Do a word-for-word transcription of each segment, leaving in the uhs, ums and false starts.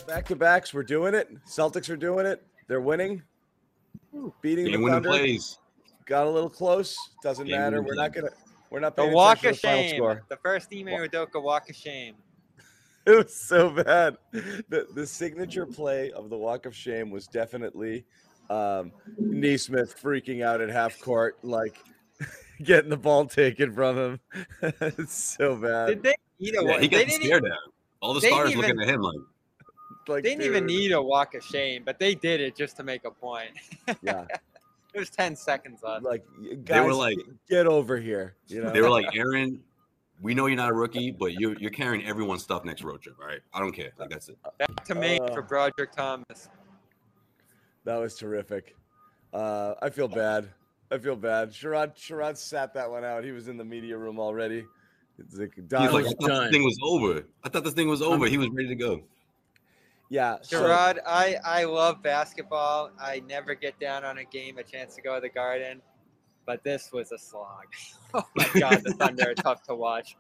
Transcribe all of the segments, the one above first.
Back-to-backs, we're doing it. Celtics are doing it. They're winning. Beating Game the winning Thunder. plays. Got a little close. Doesn't Game matter. winning We're play. not gonna. We're not The paying walk attention of to the final shame. score. The first Ime Udoka walk of shame. It was so bad. The the signature play of the walk of shame was definitely um, Neesmith freaking out at half court, like getting the ball taken from him. It's so bad. Did they need a Yeah, walk? he They got the didn't, stare down. All the they stars didn't looking even- at him like, Like, they didn't even dude, need a walk of shame, but they did it just to make a point. Yeah, There's ten seconds left. like guys, They were like- get, get over here. You know, they were like, Aaron, we know you're not a rookie, but you're you're carrying everyone's stuff next road trip, all right? I don't care. Like that's it. Back to Maine Uh, for Broderick Thomas. that was terrific. Uh, I feel bad. I feel bad. Sherrod Sherrod sat that one out. He was in the media room already. It's like, He's Don like, I was thought done. this thing was over. I thought this thing was over. He was ready to go. Yeah, so- Sherrod, I, I love basketball. I never get down on a game, a chance to go to the Garden, but this was a slog. Oh my God, the Thunder are tough to watch.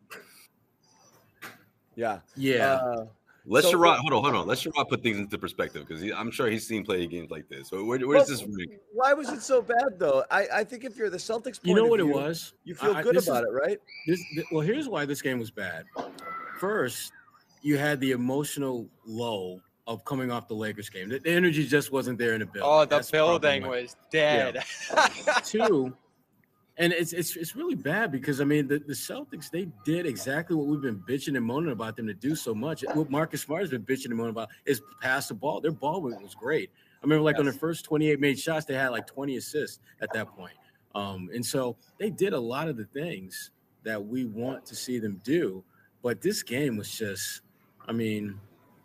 yeah, Yeah. Uh, Let's So- Sherrod, hold on, hold on. Let's Sherrod put things into perspective because I'm sure he's seen plenty of games like this. So where, where does this rank? why was it so bad though? I, I think if you're the Celtics, point You know of what it view, was? You feel I- good this about is- it, right? This, th- well, here's why this game was bad. First, you had the emotional low of coming off the Lakers game. The, the energy just wasn't there in the building. Oh, the That's probably building why. was dead. Two, and it's it's it's really bad because I mean the, the Celtics, they did exactly what we've been bitching and moaning about them to do so much. What Marcus Smart has been bitching and moaning about is pass the ball. Their ball movement was great. I remember like on Yes. their first twenty-eight made shots, they had like twenty assists at that point. Um, and so they did a lot of the things that we want to see them do. But this game was just, I mean,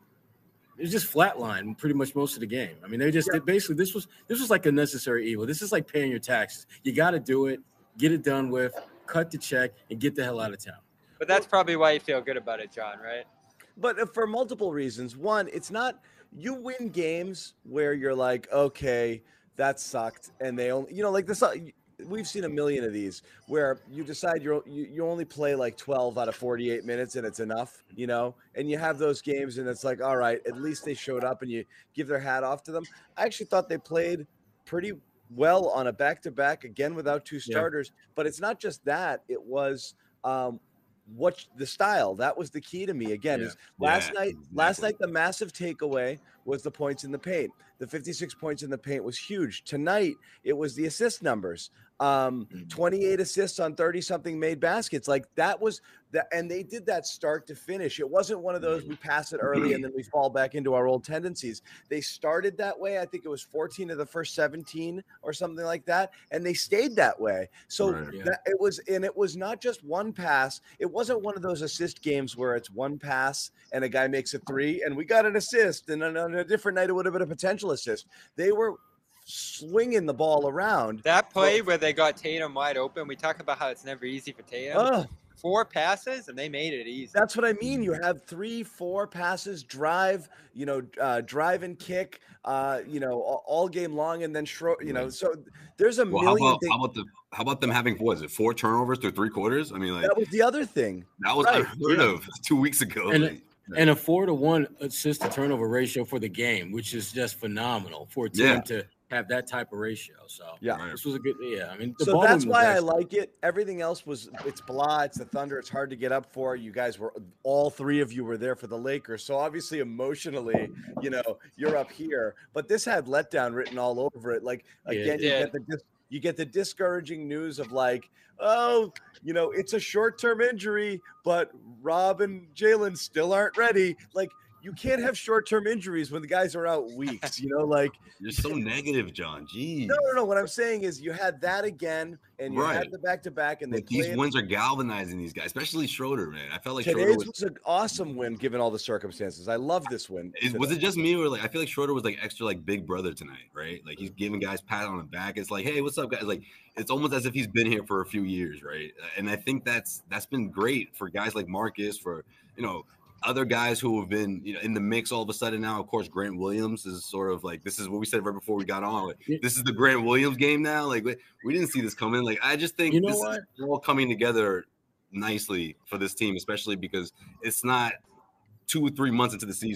it was just flatline pretty much most of the game. I mean, they just Yeah. they basically this was this was like a necessary evil. This is like paying your taxes. You got to do it, get it done with, cut the check, and get the hell out of town. But that's probably why you feel good about it, John, right? But uh, for multiple reasons. One, it's not you win games where you're like, okay, that sucked, and they only, you know, like this. uh, We've seen a million of these where you decide you're you, you only play like twelve out of forty-eight minutes and it's enough, you know, and you have those games and it's like, all right, at least they showed up and you give their hat off to them. I actually thought they played pretty well on a back-to-back again without two starters, but it's not just that. It was um, what the style that was the key to me again Yeah. is last Yeah, night last exactly. night the massive takeaway was the points in the paint. The fifty-six points in the paint was huge. Tonight it was the assist numbers. Um, Mhm. twenty-eight assists on thirty something made baskets. Like that was that, and they did that start to finish. It wasn't one of those we pass it early and then we fall back into our old tendencies. They started that way. I think it was fourteen of the first seventeen or something like that, and they stayed that way. So Right. Yeah. that, it was, and it was not just one pass. It wasn't one of those assist games where it's one pass and a guy makes a three and we got an assist, and on, on a different night it would have been a potential assist. They were swinging the ball around. That play where they got Tatum wide open, we talk about how it's never easy for Tatum. Oh, Four passes, and they made it easy. that's what I mean. You have three, four passes, drive, you know, uh, drive and kick, uh, you know, all, all game long, and then Schro- you know. So there's a Well, how million about things. how about the how about them having what is it four turnovers through three quarters? I mean, like That was the other thing. that was right, unheard yeah. of two weeks ago. And Like, and a four to one assist to turnover ratio for the game, which is just phenomenal for a team Yeah. to have that type of ratio. So Yeah. Right. this was a good. Yeah, I mean, the So ball that's movement why was I excellent. like it. Everything else was it's blah. It's the Thunder. It's hard to get up for. You guys were all three of you were there for the Lakers. So obviously emotionally, you know, you're up here. But this had letdown written all over it. Like Yeah, again, it you did. get the dis- you get the discouraging news of like, oh, you know, it's a short-term injury, but Rob and Jalen still aren't ready. Like you can't have short-term injuries when the guys are out weeks. You know, like you're so negative, John. Jeez. no, no, no. What I'm saying is you had that again, and you Right. had the back-to-back, and they Like, these played. wins are galvanizing these guys, especially Schroeder, man. I felt like Schroeder Today's was. was an awesome win given all the circumstances. I love this win. Is, was today. it just me or like I feel like Schroeder was like extra like big brother tonight, right? Like he's giving guys pat on the back. It's like, hey, what's up, guys? Like it's almost as if he's been here for a few years, right? And I think that's that's been great for guys like Marcus, for you know other guys who have been you know in the mix all of a sudden now. Of course, Grant Williams is sort of like this is what we said right before we got on. Like, Yeah. this is the Grant Williams game now. Like we, we didn't see this coming. Like I just think You know this what? is all coming together nicely for this team, especially because it's not two or three months into the season.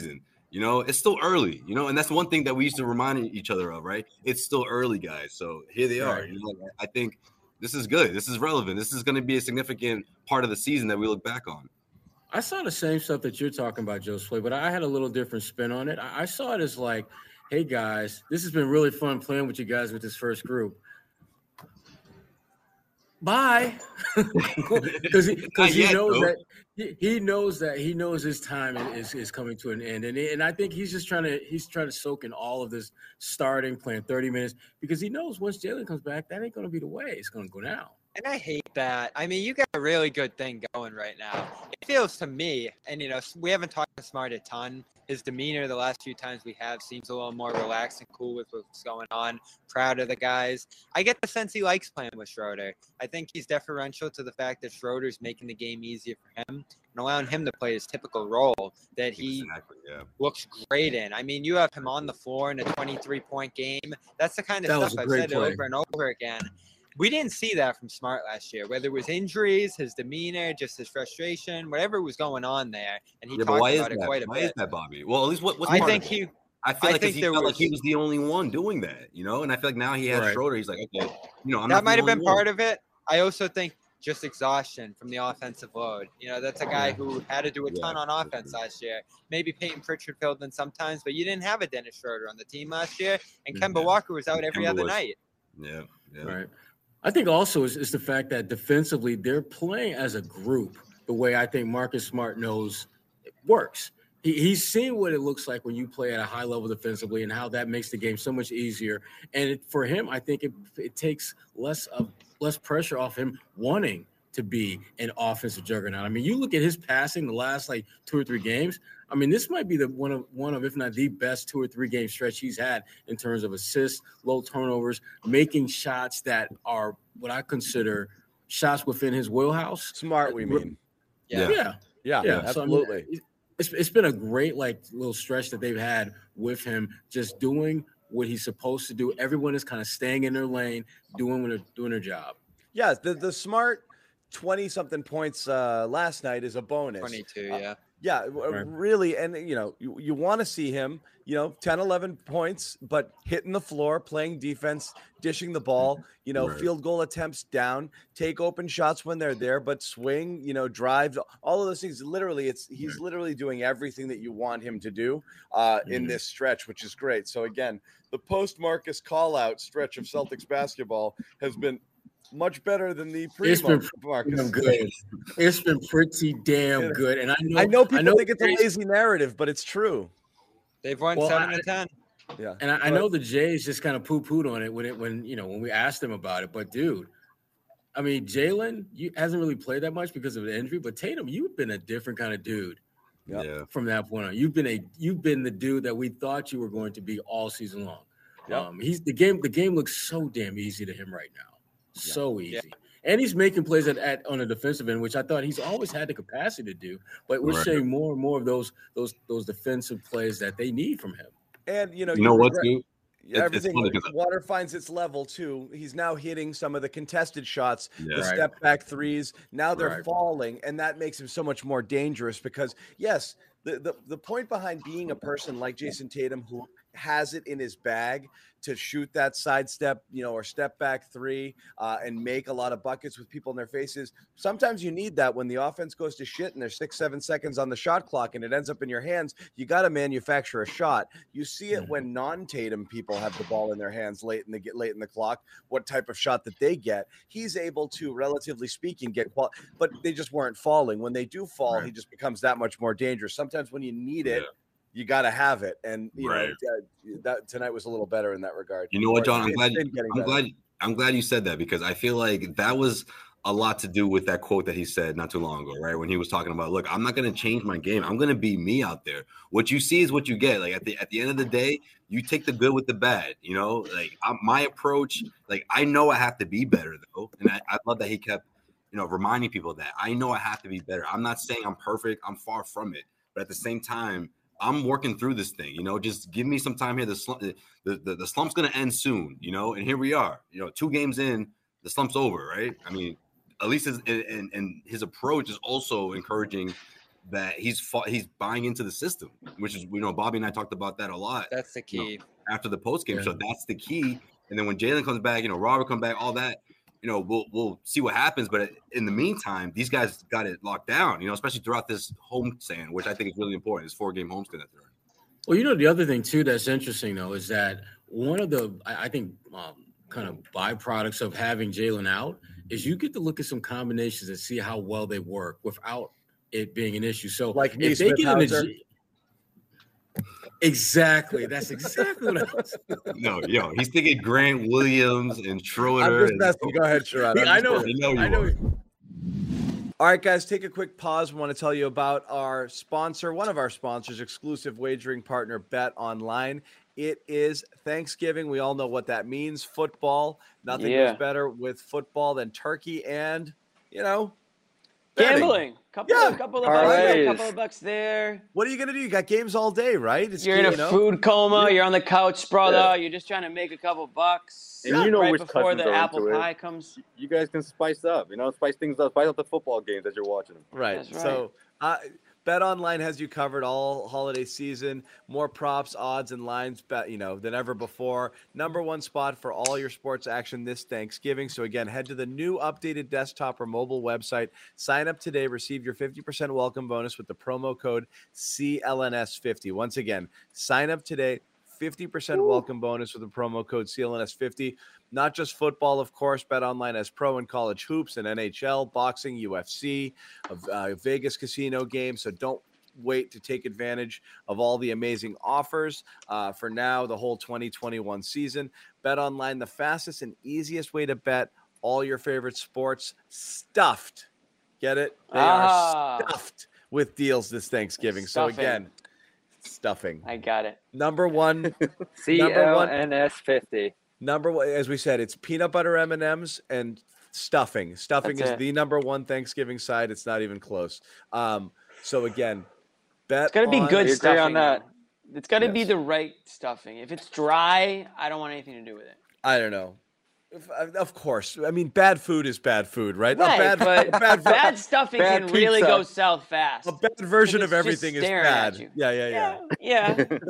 You know, it's still early, you know, and that's one thing that we used to remind each other of, right? It's still early, guys. So here they are. Right. You know, I think this is good. This is relevant. This is going to be a significant part of the season that we look back on. I saw the same stuff that you're talking about, Joe Sway, but I had a little different spin on it. I, I saw it as like, hey, guys, this has been really fun playing with you guys with this first group. Bye. Because he, because he yet, knows though. that he, he knows that he knows his time is, is coming to an end. And, and I think he's just trying to he's trying to soak in all of this starting, playing thirty minutes, because he knows once Jalen comes back, that ain't going to be the way. It's going to go down. And I hate that. I mean, you got a really good thing going right now. It feels to me, and, you know, we haven't talked to Smart a ton. His demeanor the last few times we have seems a little more relaxed and cool with what's going on. Proud of the guys. I get the sense he likes playing with Schroeder. I think he's deferential to the fact that Schroeder's making the game easier for him and allowing him to play his typical role that he Exactly, yeah. looks great in. I mean, you have him on the floor in a twenty-three point game. That's the kind of That was stuff a I've great said play. over and over again. We didn't see that from Smart last year, whether it was injuries, his demeanor, just his frustration, whatever was going on there. And he Yeah, but talked why is about it that? quite a Why bit. is that, Bobby? Well, at least what, what's I part think of it? he, I feel I like 'cause think he there felt like he was- was the only one doing that, you know. And I feel like now he has Right. Schroeder. He's like, okay, you know, I'm that not might the have been only one. part of it. I also think just exhaustion from the offensive load. You know, that's a guy who had to do a Yeah, ton on for offense sure. last year. Maybe Peyton Pritchard filled in sometimes, but you didn't have a Dennis Schroeder on the team last year, and Yeah. Kemba Walker was out every Kemba other was- night. Yeah, yeah. Right. I think also is, is the fact that defensively they're playing as a group the way I think Marcus Smart knows it works. He, he's seen what it looks like when you play at a high level defensively and how that makes the game so much easier. And it, for him, I think it, it takes less of less pressure off him wanting to be an offensive juggernaut. I mean, you look at his passing the last like two or three games. I mean, this might be the one of one of, if not the best two or three game stretch he's had in terms of assists, low turnovers, making shots that are what I consider shots within his wheelhouse. Smart, we mean. Yeah. Yeah, Yeah, yeah, So, I mean, absolutely. it's it's been a great like little stretch that they've had with him, just doing what he's supposed to do. Everyone is kind of staying in their lane, doing what they're doing their job. Yeah, the the Smart twenty something points uh, last night is a bonus. twenty-two, Uh, yeah. Yeah, w- Right. really. And, you know, you, you want to see him, you know, ten, eleven points, but hitting the floor, playing defense, dishing the ball, you know, Right. field goal attempts down, take open shots when they're there, but swing, you know, drive, all of those things. Literally, it's he's literally doing everything that you want him to do uh, in Mhm. this stretch, which is great. So, again, the post Marcus call out stretch of Celtics basketball has been much better than the pre It's been Marcus. Damn good. It's been pretty damn Yeah. good. And I know I know people I know think it's a Jays- lazy narrative, but it's true. They've won Well, seven I- to ten. Yeah. And I, I But- know the Jays just kind of poo-pooed on it when it when you know when we asked them about it. But dude, I mean, Jalen you hasn't really played that much because of the injury. But Tatum, you've been a different kind of dude Yep. Yeah. from that point on. You've been a you've been the dude that we thought you were going to be all season long. Yep. Um, he's the game. The game looks so damn easy to him right now. So easy. Yeah. And he's making plays at, at on the defensive end, which I thought he's always had the capacity to do. But we're Right. seeing more and more of those those those defensive plays that they need from him. And you know, You know what, regret- too? it's everything funny 'cause- water finds its level too. He's now hitting some of the contested shots, Yeah. the Right. step back threes. Now they're Right. falling, and that makes him so much more dangerous because yes, the, the the point behind being a person like Jason Tatum who has it in his bag to shoot that sidestep, you know, or step back three uh, and make a lot of buckets with people in their faces. Sometimes you need that when the offense goes to shit and there's six, seven seconds on the shot clock and it ends up in your hands. You got to manufacture a shot. You see it when non-Tatum people have the ball in their hands late in the get late in the clock. What type of shot that they get? He's able to, relatively speaking, get qual. But they just weren't falling. When they do fall, Right. he just becomes that much more dangerous. Sometimes when you need it. Yeah. You got to have it, and you Right. know uh, that tonight was a little better in that regard. You know what, Or John? I'm it's glad. been getting I'm better. glad. I'm glad you said that because I feel like that was a lot to do with that quote that he said not too long ago, right? When he was talking about, look, I'm not going to change my game. I'm going to be me out there. What you see is what you get. Like at the at the end of the day, you take the good with the bad. You know, like I, my approach. Like I know I have to be better though, and I, I love that he kept, you know, reminding people that I know I have to be better. I'm not saying I'm perfect. I'm far from it, but at the same time, I'm working through this thing, you know, just give me some time here. The slump, the, the, the slump's going to end soon, you know, and here we are, you know, two games in, the slump's over, right? I mean, at least his, and, and his approach is also encouraging that he's fought, he's buying into the system, which is, you know, Bobby and I talked about that a lot. That's the you know, key. after the post game. Yeah. So that's the key. And then when Jalen comes back, you know, Robert come back, all that, you know, we'll we'll see what happens. But in the meantime, these guys got it locked down, you know, especially throughout this homestand, which I think is really important. This four game homestand that they're in. Well, you know, the other thing too that's interesting though is that one of the I, I think um, kind of byproducts of having Jalen out is you get to look at some combinations and see how well they work without it being an issue. So Like if they get in a Hauser. G- exactly, that's exactly what I was. No, yo, he's thinking Grant Williams and I'm Schroeder. just messing. Go ahead, Sherrod. I'm Yeah, I just know. kidding. I know you I know. are. All right, guys, take a quick pause. We want to tell you about our sponsor, one of our sponsors, exclusive wagering partner, Bet Online. It is Thanksgiving. We all know what that means. Football. Nothing Yeah. goes better with football than turkey and, you know, betting. Gambling. Couple, Yeah. of, couple of bucks here, Parlays. couple of bucks there. What are you going to do? You got games all day, right? It's, You're in a you know, food coma. Yeah. You're on the couch sprawled Yeah. out. You're just trying to make a couple bucks. And you know right which before cousins the are apple into it. pie comes. You guys can spice up, you know, spice things up, spice up the football games as you're watching them. Right. That's right. So, uh, Bet Online has you covered all holiday season. More props, odds, and lines, bet you know than ever before. Number one spot for all your sports action this Thanksgiving. So again, head to the new updated desktop or mobile website. Sign up today. Receive your fifty percent welcome bonus with the promo code C L N S fifty. Once again, sign up today. fifty percent welcome bonus with the promo code C L N S fifty. Not just football, of course. Bet Online has pro and college hoops and N H L, boxing, U F C, uh, Vegas casino games. So don't wait to take advantage of all the amazing offers uh, for now, the whole twenty twenty-one season. Bet Online, the fastest and easiest way to bet all your favorite sports, stuffed. Get it? They Ah. are stuffed with deals this Thanksgiving. So Stuffing. again, stuffing. I got it. Number one. C Number one- L N S fifty. Number one, as we said, it's peanut butter M and M's and stuffing. Stuffing That's is it. the number one Thanksgiving side. It's not even close. Um, so again, bet It's got to be on- good agree stuffing. on that. though. It's got to be Yes. the right stuffing. If it's dry, I don't want anything to do with it. I don't know. If- uh, Of course, I mean, bad food is bad food, right? Right, a bad, but a bad, bad stuffing Bad can really pizza. go south fast. a bad version it's of just everything is staring at bad. you. Yeah, yeah, yeah. Yeah, yeah.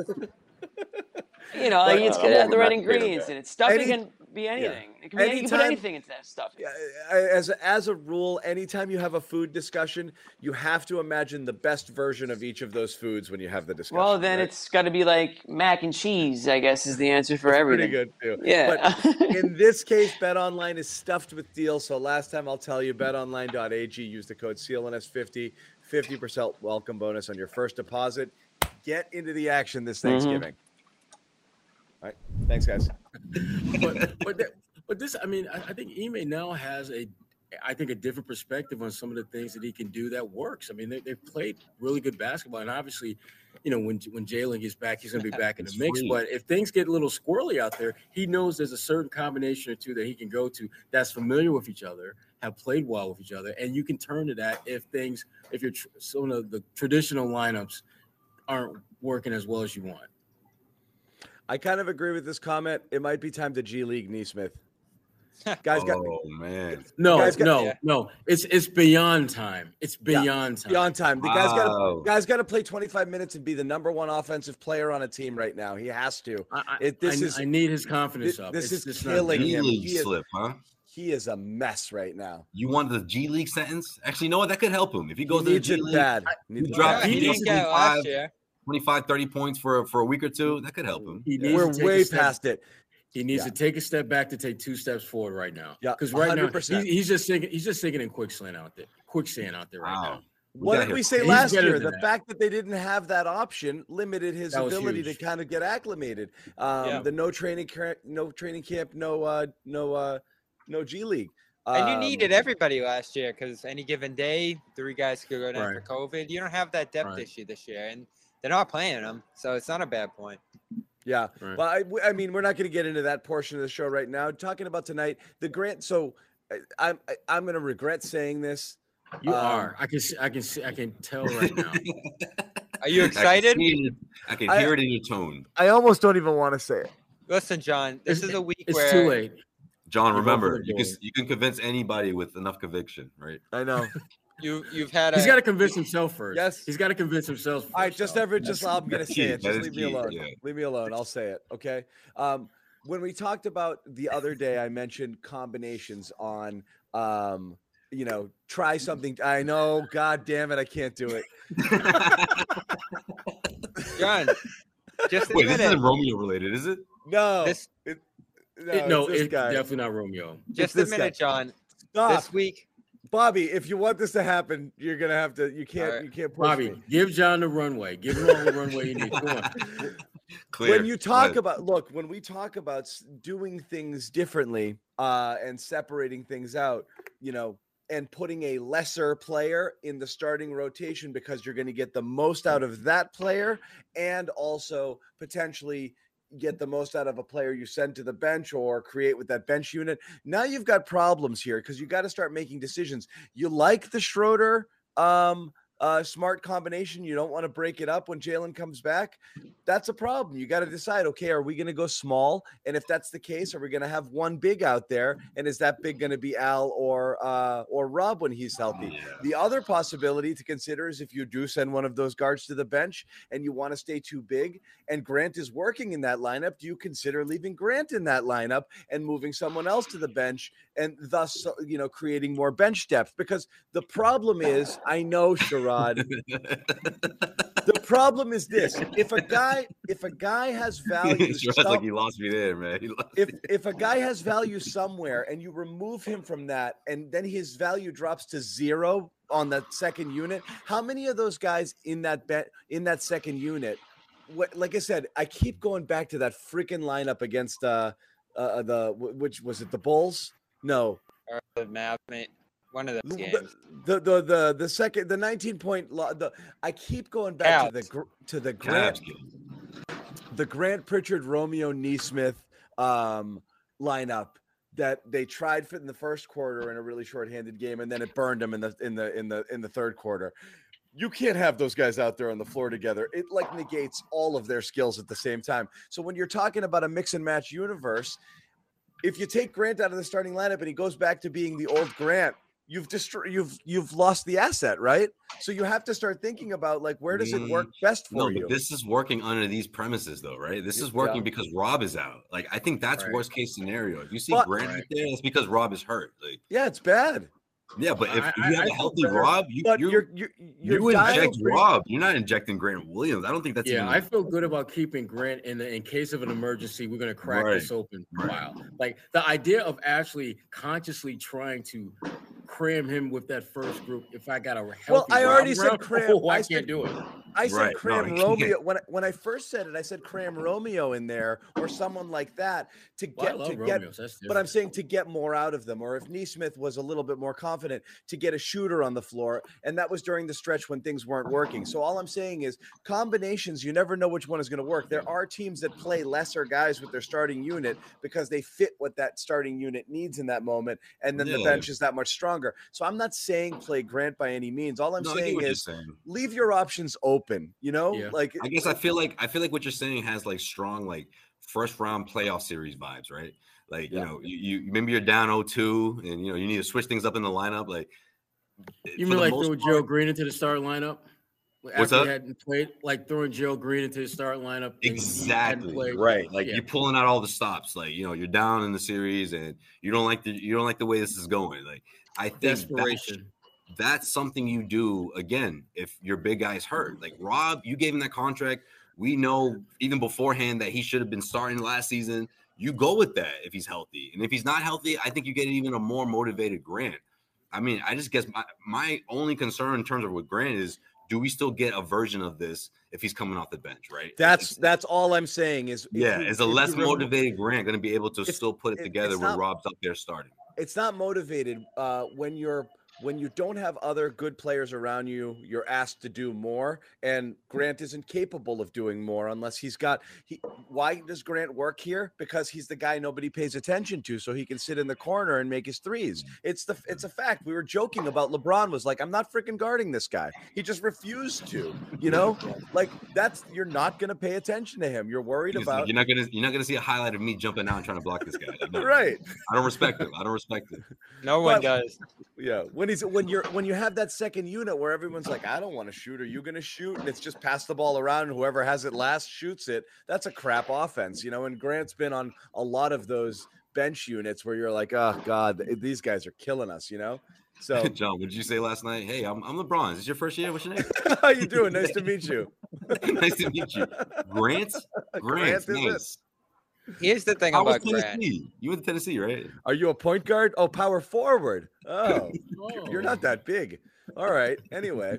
You know, like But, it's uh, gonna I'm have the over right mashed potatoes, ingredients yeah. in it. Stuffing Any- can be anything. It can be, you can put Anytime- anything into that stuffing. Yeah, I- as a, as a rule, anytime you have a food discussion, you have to imagine the best version of each of those foods when you have the discussion. Well, then right? it's got to be like mac and cheese, I guess, is the answer for It's everything. pretty good too. Yeah. But in this case, Bet Online is stuffed with deals. So last time I'll tell you, bet online dot a g, use the code C L N S fifty, fifty percent welcome bonus on your first deposit. Get into the action this Thanksgiving. All right. Thanks, guys. but but, that, but this, I mean, I, I think Ime now has a, I think a different perspective on some of the things that he can do that works. I mean, they, they've played really good basketball, and obviously, you know, when when Jalen gets back, he's going to be back in the It's mix. free. But if things get a little squirrely out there, he knows there's a certain combination or two that he can go to that's familiar with each other, have played well with each other, and you can turn to that if things, if you're tr- some of the traditional lineups aren't working as well as you want. I kind of agree with this comment. It might be time to G League Neesmith. Guys got Oh man, No, guys got- no, yeah. no. It's it's beyond time. It's Yeah, beyond time. beyond time. The guy's got to Wow. guys got to play twenty-five minutes and be the number one offensive player on a team right now. He has to. I, I, It- this I, is- I need his confidence thi- up. this It's is just not killing there. G him. League He is- slip, huh? He is a mess right now. You want the G League sentence? Actually, you know what? That could help him if he He goes to the needs G it League. bad. he Needs it dropped- bad. he he didn't needs get to it last five- year. twenty-five, thirty points for for a week or two. That could help him. He Yeah. needs We're to take way a step- past it. He needs Yeah. to take a step back to take two steps forward right now. Yeah, because right now one hundred percent. he, he's just thinking he's just thinking in quicksand out there, quicksand out there right Wow. now. What gotta did hit- we say He's last better year? than The that. fact that they didn't have that option limited his That was ability huge. to kind of get acclimated. Um, Yeah. The no training, camp, no training camp, no, uh, no, uh, no G League. And you Um, needed everybody last year because any given day, three guys could go down Right. for COVID. You don't have that depth Right. issue this year, and they're not playing them, so it's not a bad point. Yeah, Right. but I, w- I mean, we're not going to get into that portion of the show right now. Talking about tonight, the grant. So I, I'm I, I'm going to regret saying this. You Um, are. I can see. I can see. I can tell right now. Are you I can excited? see it- I can I- hear it in your tone, I almost don't even want to say it. Listen, John, this It's- is a week It's where too late. John. You vote for Remember, the you can goal. you can convince anybody with enough conviction, right? I know. You you've had. He's a, got to convince himself first. Yes. He's got to convince himself first. All right, just though. ever, just I'm gonna that's say key. it. That Just is leave me key, alone. yeah. Leave me alone. I'll say it. Okay. Um, when we talked about the other day, I mentioned combinations on, um, you know, try something. I know. God damn it, I can't do it. John, just Wait, admit this it. isn't Romeo related, is it? No. This- it, no, It- no, it's this it's guy. definitely not Romeo. Just this admit guy. it, John. Stop. This week, Bobby, if you want this to happen, you're gonna have to. You can't. right. You can't push Bobby, me. give John the runway. Give him all the runway you need. Come on. Clear. When you talk Go about, look, when we talk about s- doing things differently uh, and separating things out, you know, and putting a lesser player in the starting rotation because you're going to get the most out of that player and also potentially get the most out of a player you send to the bench or create with that bench unit. Now you've got problems here because you got to start making decisions. You like the Schroeder um, uh, smart combination. You don't want to break it up when Jalen comes back. That's a problem. You got to decide, okay, are we going to go small? And if that's the case, are we going to have one big out there? And is that big going to be Al or uh, or Rob when he's healthy? Yeah. The other possibility to consider is if you do send one of those guards to the bench and you want to stay too big and Grant is working in that lineup, do you consider leaving Grant in that lineup and moving someone else to the bench and thus, you know, creating more bench depth? Because the problem is, I know, Sherrod, the problem is this. If a guy, if a guy has value, Sure, some- like you lost me there, man. You lost if me. if a guy has value somewhere and you remove him from that and then his value drops to zero on that second unit, how many of those guys in that bet in that second unit, what, like I said, I keep going back to that freaking lineup against uh, uh the which was it the Bulls? No, or the Mavs, mate. One of those the, games. the the the the second the nineteen point lo- the I keep going back to the gr- to the Grant Cavs game. the Grant Pritchard Romeo Neesmith um lineup that they tried for in the first quarter in a really short-handed game and then it burned them in the in the in the in the third quarter. You can't have those guys out there on the floor together. It like negates all of their skills at the same time. So when you're talking about a mix and match universe, if you take Grant out of the starting lineup and he goes back to being the old Grant, you've destroyed you've you've lost the asset, right? So you have to start thinking about like where does it work best for No, you? but this is working under these premises, though, right? This is working Yeah. because Rob is out. Like, I think that's Right. worst case scenario. If you see But- Grant out there, it's because Rob is hurt. Like, Yeah, it's bad. yeah, but if, I- if you I- have I a feel healthy better, Rob, you But you're, you're you're you're you dialed inject pretty- Rob. You're not injecting Grant Williams. I don't think that's Yeah, even, I feel good about keeping Grant in the in case of an emergency. We're gonna crack Right. this open. Right. Wow, like the idea of actually consciously trying to cram him with that first group. If I got a healthy Well, I Rob already said around, cram. oh, I, I can't said- do it. I said Right. No, cram you can't. Romeo when I- when I first said it. I said cram Romeo in there or someone like that to Well, I get love to get. Romeo's. That's But I'm different. saying to get more out of them, or if Neesmith was a little bit more confident to get a shooter on the floor, and that was during the stretch when things weren't working. So all I'm saying is combinations. You never know which one is going to work. There are teams that play lesser guys with their starting unit because they fit what that starting unit needs in that moment, and then the Yeah. bench is that much stronger. So I'm not saying play Grant by any means. All I'm no, I get saying what you're is saying. leave your options open. You know, Yeah. like I guess I feel like I feel like what you're saying has like strong like first round playoff series vibes, right? Like, Yeah. you know, you, you maybe you're down oh two and you know you need to switch things up in the lineup. Like, You for mean the like most throw part- Gerald Green into the start lineup? What's After up? he hadn't played, like throwing Gerald Green into the start lineup. and he hadn't Exactly played. right. Like Yeah. you're pulling out all the stops. Like, you know, you're down in the series and you don't like the you don't like the way this is going. Like, I think that's, Desperation. that's something you do again if your big guy's hurt. Like Rob, you gave him that contract. We know even beforehand that he should have been starting last season. You go with that if he's healthy. And if he's not healthy, I think you get even a more motivated Grant. I mean, I just guess my, my only concern in terms of with Grant is, do we still get a version of this if he's coming off the bench, right? that's It's- that's all I'm saying is if yeah, you- is a if you less remove- motivated Grant going to be able to It's- still put it it- together it's when not- Rob's up there starting? It's not motivated uh, when you're when you don't have other good players around you. You're asked to do more, and Grant isn't capable of doing more unless he's got. He, why does Grant work here? Because he's the guy nobody pays attention to, so he can sit in the corner and make his threes. It's the it's a fact. We were joking about LeBron was like, I'm not freaking guarding this guy. He just refused to. You know, like that's you're not going to pay attention to him. You're worried He's like, about you're not gonna you're not gonna see a highlight of me jumping out and trying to block this guy. Like, no, right. I don't respect him. I don't respect him. No one But- does. Yeah, when he's when you're when you have that second unit where everyone's like, I don't want to shoot. Are you going to shoot? And it's just pass the ball around, and whoever has it last shoots it. That's a crap offense, you know. And Grant's been on a lot of those bench units where you're like, oh God, these guys are killing us, you know. So, John, what did you say last night? Hey, I'm I'm LeBron. Is this your first year? What's your name? how you doing? Nice to meet you. Nice to meet you, Grant. Grant, Grant, is it? nice. Here's the thing How was about Grant. Tennessee? You went to Tennessee, right? Are you a point guard? Oh, power forward. Oh, Oh. you're not that big. All right. Anyway,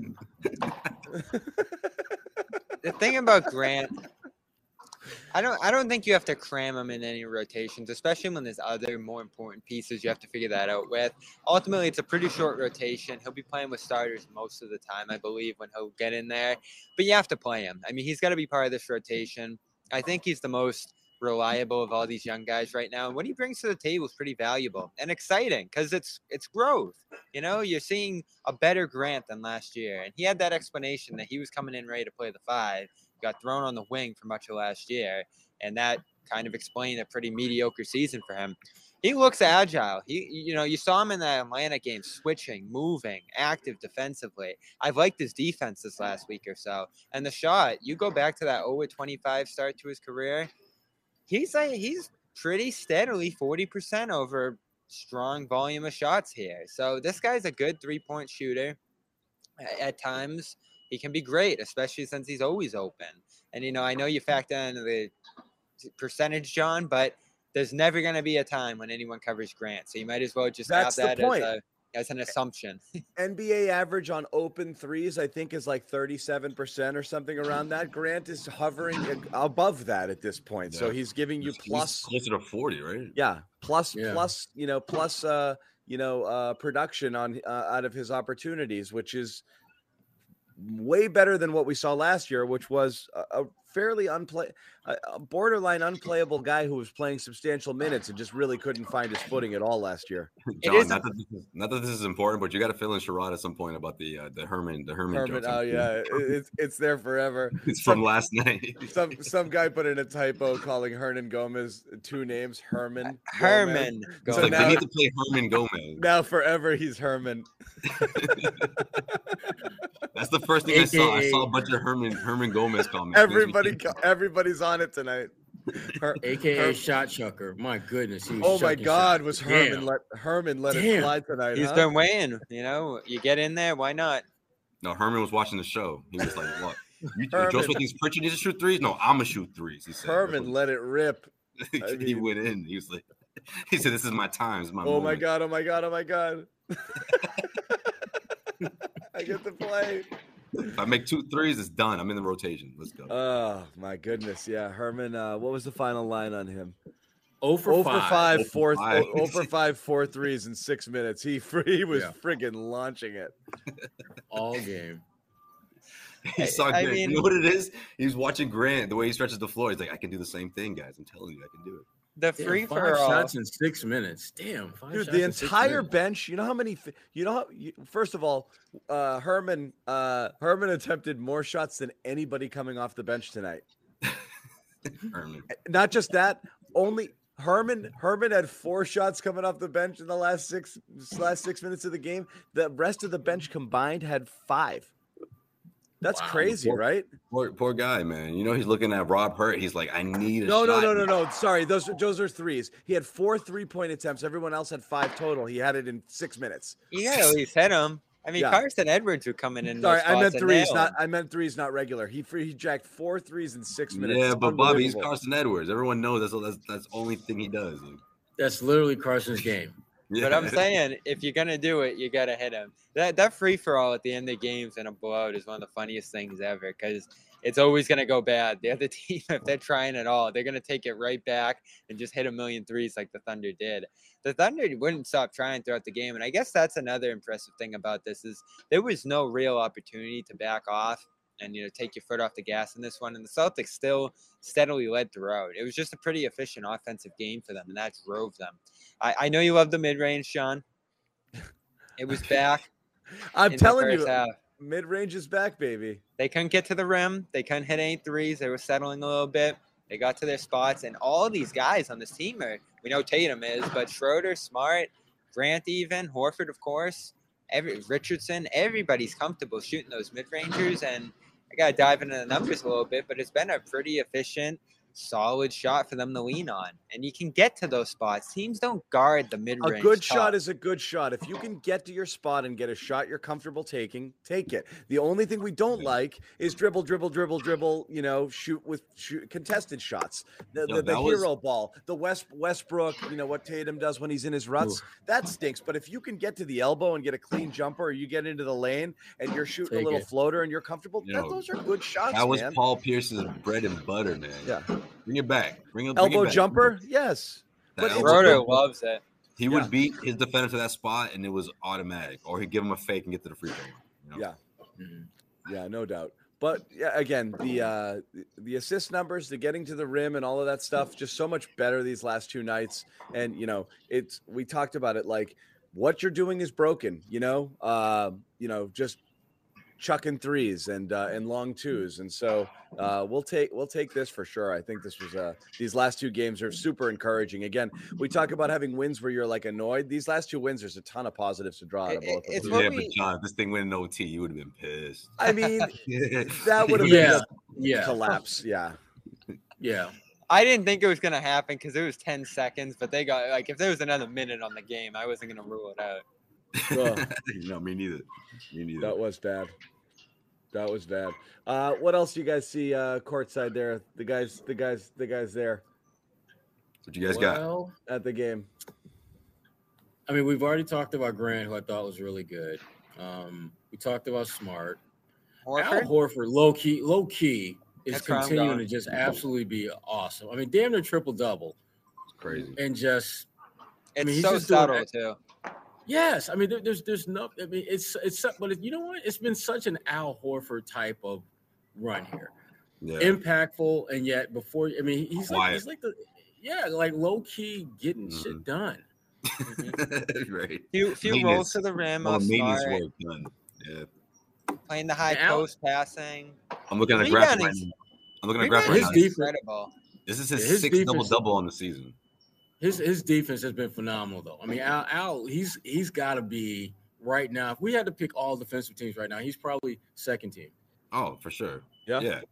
The thing about Grant, I don't I don't think you have to cram him in any rotations, especially when there's other more important pieces you have to figure that out with. Ultimately, it's a pretty short rotation. He'll be playing with starters most of the time, I believe, when he'll get in there. But you have to play him. I mean, he's got to be part of this rotation. I think he's the most reliable of all these young guys right now. And what he brings to the table is pretty valuable and exciting because it's it's growth. You know, you're seeing a better Grant than last year. And he had that explanation that he was coming in ready to play the five, got thrown on the wing for much of last year. And that kind of explained a pretty mediocre season for him. He looks agile. He, you know, you saw him in that Atlanta game, switching, moving, active defensively. I've liked his defense this last week or so. And the shot, you go back to that oh twenty-five start to his career, he's like, he's pretty steadily forty percent over strong volume of shots here. So this guy's a good three-point shooter. At times, he can be great, especially since he's always open. And, you know, I know you factor in the percentage, John, but there's never going to be a time when anyone covers Grant. So you might as well just That's the have that point. as a as an assumption. N B A average on open threes, I think, is like thirty-seven percent or something around that. Grant is hovering above that at this point. So Yeah. he's giving you He's plus, closer to forty, right? yeah, plus, Yeah. plus, you know, plus, uh, you know, uh, production on uh, out of his opportunities, which is way better than what we saw last year, which was a, a fairly unplay, a, a borderline unplayable guy who was playing substantial minutes and just really couldn't find his footing at all last year. It John, is not that, this is, not that this is important, but you got to fill in Sherrod at some point about the uh, the Herman the Herman. Herman, jokes. oh yeah, it, it's it's there forever. It's Some- from last night. Some some guy put in a typo calling Hernan Gomez two names, Herman. Gomez. Herman. It's So Gomez. like now- they need to play Herman Gomez. Now forever he's Herman. That's the first thing I saw. I A K A saw a bunch of Herman Herman Gomez comments. Everybody everybody's on it tonight. Her- A K A Her- shot chucker. My goodness. He was oh my chucking God, shots. was Herman Damn. let Herman let it Damn. fly tonight? He's huh? done weighing, you know, you get in there, why not? No, Herman was watching the show. He was like, "What? You, Herman. Joe Smith thinks Pritchard needs to shoot threes? No, I'm gonna shoot threes." He said. Herman let it rip. he I mean- went in. He was like, he said, "This is my time. This is my Oh my moment." God! Oh my God! Oh my God! I get to play. If I make two threes, it's done. I'm in the rotation. Let's go. Oh my goodness! Yeah, Herman. Uh, what was the final line on him? oh for Oh five. for five, Oh for four, five. oh for five, four threes in six minutes. He he was Yeah. friggin' launching it. All game. He saw I Grant. mean- You know what it is? He was watching Grant. The way he stretches the floor, he's like, "I can do the same thing, guys. I'm telling you, I can do it." The Damn, free five for all. shots in six minutes. Damn. Five Dude, shots the in six entire minutes. bench. You know how many? fi- You know how? You, first of all, uh, Herman. Uh, Herman attempted more shots than anybody coming off the bench tonight. Herman. Not just that. Only Herman. Herman had four shots coming off the bench in the last six last six minutes of the game. The rest of the bench combined had five. That's Wow. crazy, right? Poor, poor guy, man. You know he's looking at Rob Hurt. He's like, "I need a No, no, shot." no, no, no. Sorry, those are those are threes. He had four three-point attempts. Everyone else had five total. He had it in six minutes. You gotta at least hit him. I mean, Yeah. Carson Edwards would come in and Sorry, I meant threes, not I meant threes, not regular. He free he jacked four threes in six minutes. Yeah, It's but Bobby, he's unbelievable. Carson Edwards. Everyone knows that's that's that's the only thing he does. That's literally Carson's game. Yeah. But I'm saying, if you're gonna do it, you gotta hit him. That that free for all at the end of games and a blowout is one of the funniest things ever because it's always gonna go bad. The other team, if they're trying at all, they're gonna take it right back and just hit a million threes like the Thunder did. The Thunder wouldn't stop trying throughout the game, and I guess that's another impressive thing about this is there was no real opportunity to back off and you know take your foot off the gas in this one. And the Celtics still steadily led throughout. It was just a pretty efficient offensive game for them, and that drove them. I, I know you love the mid range, Sean. It was back. I'm in the telling first you, half. mid range is back, baby. They couldn't get to the rim. They couldn't hit any threes. They were settling a little bit. They got to their spots, and all of these guys on this team are. We know Tatum is, but Schroeder, Smart, Grant, even Horford, of course. every Richardson, everybody's comfortable shooting those mid-rangers, and I got to dive into the numbers a little bit, but it's been a pretty efficient, solid shot for them to lean on. And you can get to those spots. Teams don't guard the A mid-range. good tough. shot is a good shot. If you can get to your spot and get a shot you're comfortable taking, take it. The only thing we don't like is dribble, dribble, dribble, dribble, you know, shoot with shoot, contested shots. The, Yo, the, the that was- hero ball, the West Westbrook, you know, what Tatum does when he's in his ruts, that stinks. But if you can get to the elbow and get a clean jumper, or you get into the lane and you're shooting Take a little it. floater and you're comfortable, You that, know, those are good shots, That was man. Paul Pierce's bread and butter, man. Yeah. Bring it back. Bring it. Bring Elbow it back. jumper, yes. That But elbow it's- Roto jumper, loves it. He Yeah. would beat his defender to that spot, and it was automatic. Or he'd give him a fake and get to the free throw line. You know? Yeah. Mhm. Yeah, no doubt. But yeah, again, the uh the- the assist numbers, the getting to the rim and all of that stuff, just so much better these last two nights. And you know, it's we talked about it like what you're doing is broken, you know, uh, you know, just chucking threes and uh, and long twos. And so uh, we'll take we'll take this for sure. I think this was uh these last two games are super encouraging. Again, we talk about having wins where you're like annoyed. These last two wins, there's a ton of positives to draw out of It- both of it's them. what Yeah, we- but John, if this thing went in O T, you would have been pissed. I mean, that would have been Yeah, a yeah, collapse. Yeah. yeah. I didn't think it was going to happen because it was ten seconds, but they got, like, if there was another minute on the game, I wasn't going to rule it out. Ugh. no, me neither. Me neither. That was bad. That was bad. Uh, what else do you guys see uh, courtside there? The guys, the guys, the guys there What you guys got? Well, at the game. I mean, we've already talked about Grant, who I thought was really good. Um, we talked about Smart. Al Horford? Horford, low key, low key, is That's where I'm continuing going. to just absolutely be awesome. I mean, damn near triple double, It's crazy. and just It's mean, he's so just doing subtle, that- too. yes. I mean, there, there's there's no. I mean, it's it's but it, you know what? It's been such an Al Horford type of run here, Yeah. impactful, and yet before. I mean, he's like Quiet. he's like the yeah, like low key getting Mhm. shit done. right. Few, few rolls Maintenance. to the rim All off the maintenance Smart, work done. Yeah. playing the high And Al- post passing. I'm looking at a graphic right Rebounding's- now. I'm looking at a graphic right His now. Rebounding's defense- incredible. This is his, his sixth defense- double double on the season. His his defense has been phenomenal, though. I mean, Al, Al he's he's got to be right now. If we had to pick all defensive teams right now, he's probably second team. Oh, for sure. Yeah. Yeah.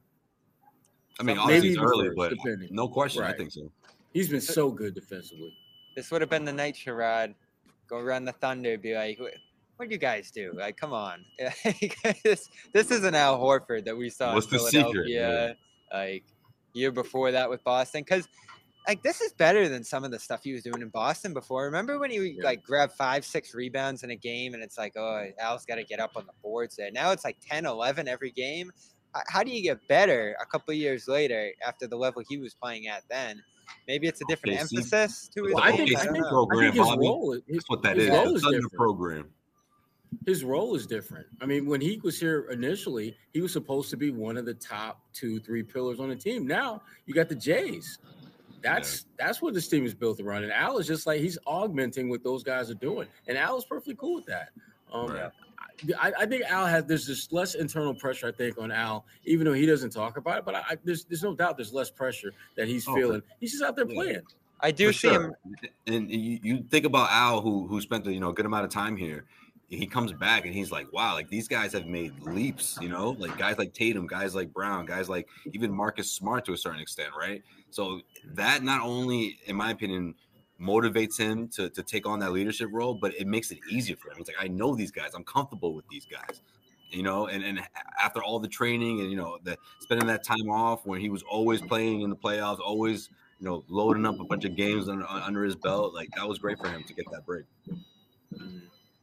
I mean, Some- obviously maybe it's even early, first, but depending. no question. I Right. think so. He's been so good defensively. This would have been the night, Sherrod. Go run the Thunder, be like, what what do you guys do? Like, come on. this, this isn't Al Horford that we saw What's in the secret? Philadelphia, like, year before that with Boston. Because, like, this is better than some of the stuff he was doing in Boston before. Remember when he, Yeah. like, grabbed five, six rebounds in a game, and it's like, oh, Al's got to get up on the boards there. Now it's like ten, eleven every game. H- How do you get better a couple of years later after the level he was playing at then? Maybe it's a different Okay, see, emphasis to his Well, I game. think I I don't think, know. I program, think his Bobby. role is his, That's what that his is. role The is Thunder different. program. His role is different. I mean, when he was here initially, he was supposed to be one of the top two, three pillars on the team. Now you got the Jays. That's that's what this team is built around. And Al is just like he's augmenting what those guys are doing. And Al is perfectly cool with that. Um, Right. I, I think Al has there's just less internal pressure, I think, on Al, even though he doesn't talk about it. But I, I, there's there's no doubt there's less pressure that he's Oh, feeling. He's just out there yeah. playing. I do For see sure. him. And you, you think about Al, who who spent a you know good amount of time here. He comes back and he's like, wow, like these guys have made leaps, you know, like guys like Tatum, guys like Brown, guys like even Marcus Smart to a certain extent, right? So that not only, in my opinion, motivates him to, to take on that leadership role, but it makes it easier for him. It's like, I know these guys, I'm comfortable with these guys, you know, and, and after all the training and, you know, the spending that time off when he was always playing in the playoffs, always, you know, loading up a bunch of games under, under his belt, like that was great for him to get that break. Mhm.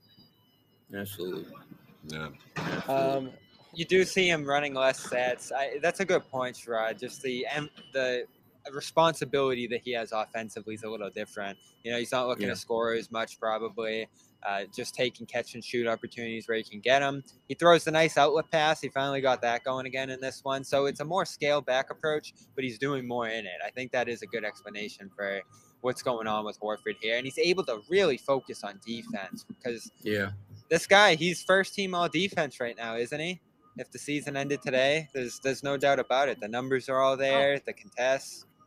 Absolutely. Yeah. Um, You do see him running less sets. I, that's a good point, Sherrod. Just the em- the responsibility that he has offensively is a little different. You know, he's not looking Yeah. to score as much probably. Uh, just taking catch and shoot opportunities where he can get them. He throws the nice outlet pass. He finally got that going again in this one. So it's a more scaled back approach, but he's doing more in it. I think that is a good explanation for what's going on with Horford here. And he's able to really focus on defense because Yeah. this guy, he's first team all defense right now, isn't he? If the season ended today, there's there's no doubt about it. The numbers are all there, the contests,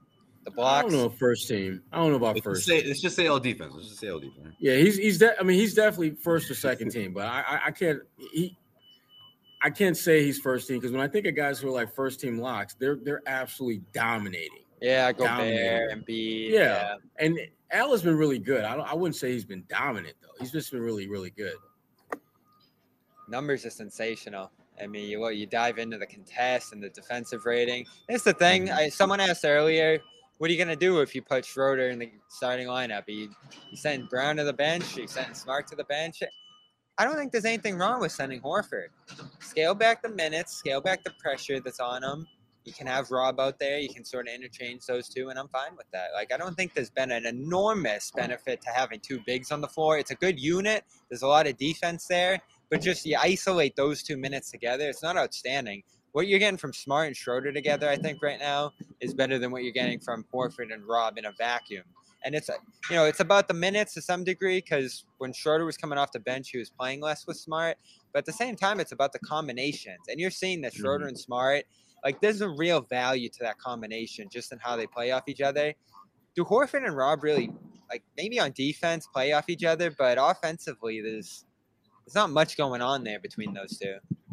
the I blocks. don't know first team. I don't know about Let's first. just say, team. let's just say all defense. Let's just say all defense. Yeah, he's he's. De- I mean, he's definitely first or second team, but I I, I can't he. I can't say he's first team because when I think of guys who are like first team locks, they're they're absolutely dominating. Yeah, Dominating. Gobert and Embiid. Yeah. Yeah. And Al has been really good. I don't. I wouldn't say he's been dominant though. He's just been really really good. Numbers are sensational. I mean, you you dive into the contest and the defensive rating. That's the thing. I, someone asked earlier, what are you going to do if you put Schroeder in the starting lineup? Are you, you send Brown to the bench? Are you sending Smart to the bench? I don't think there's anything wrong with sending Horford. Scale back the minutes, scale back the pressure that's on him. You can have Rob out there. You can sort of interchange those two, and I'm fine with that. Like, I don't think there's been an enormous benefit to having two bigs on the floor. It's a good unit. There's a lot of defense there, but just you isolate those two minutes together. It's not outstanding. What you're getting from Smart and Schroeder together, I think, right now is better than what you're getting from Horford and Rob in a vacuum. And it's, you know, it's about the minutes to some degree because when Schroeder was coming off the bench, he was playing less with Smart. But at the same time, it's about the combinations. And you're seeing that Schroeder and Smart, like, there's a real value to that combination just in how they play off each other. Do Horford and Rob really, like, maybe on defense play off each other, but offensively, there's there's not much going on there between those two.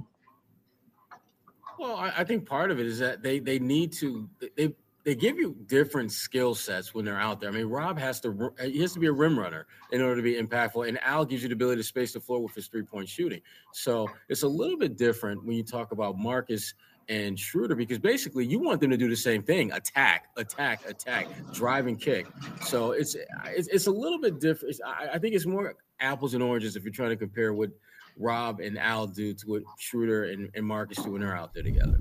Well, I, I think part of it is that they they need to they they give you different skill sets when they're out there. I mean, Rob has to he has to be a rim runner in order to be impactful, and Al gives you the ability to space the floor with his three point shooting. So it's a little bit different when you talk about Marcus and Schroeder because basically you want them to do the same thing: attack, attack, attack, drive and kick. So it's it's, it's a little bit different. It's, I, I think it's more apples and oranges if you're trying to compare what Rob and Al do to what Schroeder and, and Marcus do when they're out there together.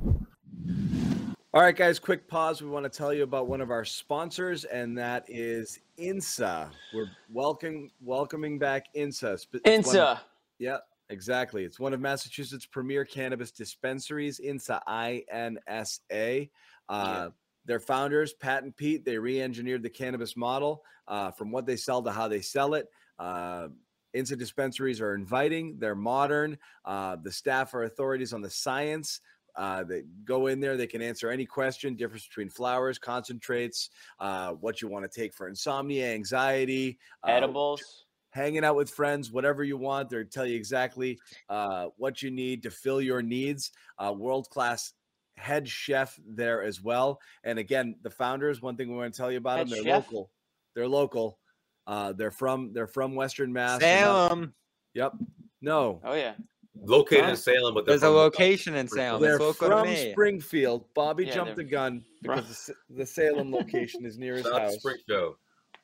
All right, guys, quick pause. We want to tell you about one of our sponsors, and that is I N S A. We're welcome, welcoming back I N S A. It's I N S A. one of, yeah, exactly. It's one of Massachusetts' premier cannabis dispensaries, I N S A, I N S A. Uh, yeah. Their founders, Pat and Pete, they re-engineered the cannabis model uh, from what they sell to how they sell it. Uh, I N S A dispensaries are inviting. They're modern. Uh, the staff are authorities on the science. Uh, they go in there. They can answer any question, difference between flowers, concentrates, uh, what you want to take for insomnia, anxiety, uh, edibles, hanging out with friends, whatever you want. They'll tell you exactly uh, what you need to fill your needs. Uh, world-class head chef there as well. And again, the founders, one thing we want to tell you about head them, they're chef? local. They're local. Uh, they're from they're from Western Mass. Salem. Yep. No. Oh yeah. Located Huh? in Salem, but There's a location in Salem. They're It's local from to me. Springfield. Bobby Yeah, jumped the they're gun because the, the Salem location is near his Shout out to house. Spring Show.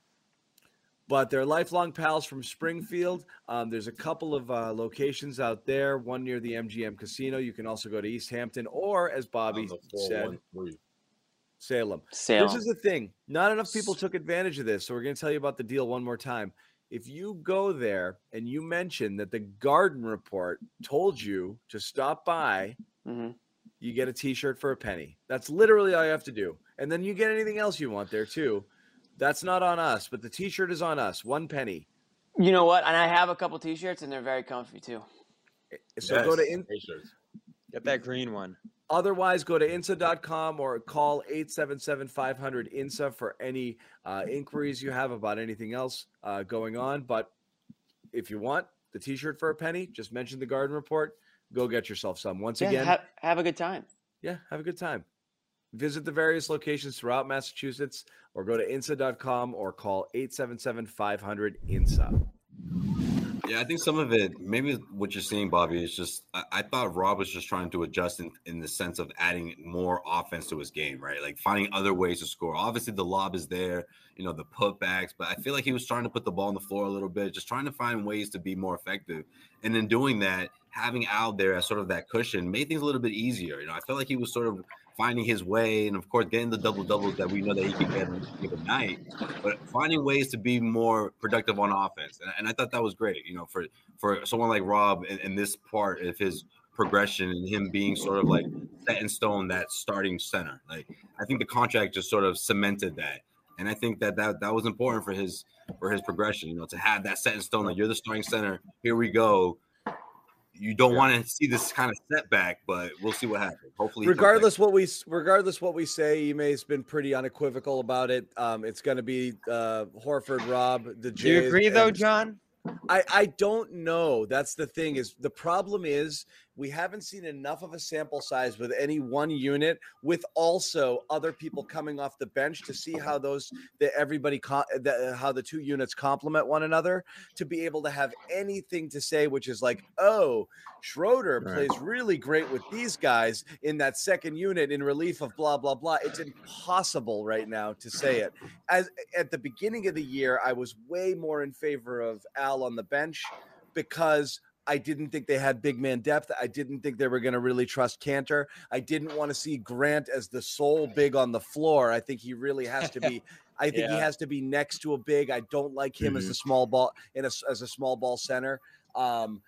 But they're lifelong pals from Springfield. Um, there's a couple of uh, locations out there, one near the M G M Casino. You can also go to East Hampton or, as Bobby said, Salem. Salem. This is the thing. Not enough people took advantage of this. So we're going to tell you about the deal one more time. If you go there and you mention that the Garden Report told you to stop by, mm-hmm. you get a T-shirt for a penny. That's literally all you have to do. And then you get anything else you want there too. That's not on us, but the T-shirt is on us. One penny. You know what? And I have a couple T-shirts, and they're very comfy too. So Yes, go to in- Get that green one. Otherwise, go to I N S A dot com or call eight seven seven, five hundred, I N S A for any uh, inquiries you have about anything else uh, going on. But if you want the T-shirt for a penny, just mention the Garden Report. Go get yourself some. Once Yeah, again, have, have a good time. yeah, have a good time. Visit the various locations throughout Massachusetts or go to I N S A dot com or call eight seven seven, five hundred, I N S A. Yeah, I think some of it, maybe what you're seeing, Bobby, is just I, I thought Rob was just trying to adjust in, in the sense of adding more offense to his game, right? Like finding other ways to score. Obviously, the lob is there, you know, the putbacks, but I feel like he was trying to put the ball on the floor a little bit, just trying to find ways to be more effective. And in doing that, having Al there as sort of that cushion made things a little bit easier. You know, I felt like he was sort of finding his way and, of course, getting the double-doubles that we know that he can get in a given night, but finding ways to be more productive on offense. And, and I thought that was great, you know, for, for someone like Rob in, in this part of his progression and him being sort of like set in stone, that starting center. Like, I think the contract just sort of cemented that. And I think that that, that was important for his for his progression, you know, to have that set in stone, like you're the starting center, here we go. you don't Yeah. want to see this kind of setback, but we'll see what happens. Hopefully, he comes back. Regardless what we regardless what we say, Ime's been pretty unequivocal about it. Um, it's going to be uh, Horford, Rob, the Jays. Do you agree though, and- John? I, I don't know. That's the thing is the problem is we haven't seen enough of a sample size with any one unit with also other people coming off the bench to see how those that everybody co- that, how the two units complement one another to be able to have anything to say, which is like, oh, Schroeder Right. plays really great with these guys in that second unit in relief of blah blah blah. It's impossible right now to say it. As at the beginning of the year, I was way more in favor of Al on the bench because I didn't think they had big man depth. I didn't think they were going to really trust Cantor. I didn't want to see Grant as the sole big on the floor. I think he really has to be. I think he Yeah. has to be next to a big. I don't like him as a small ball in a, as a small ball center. Um,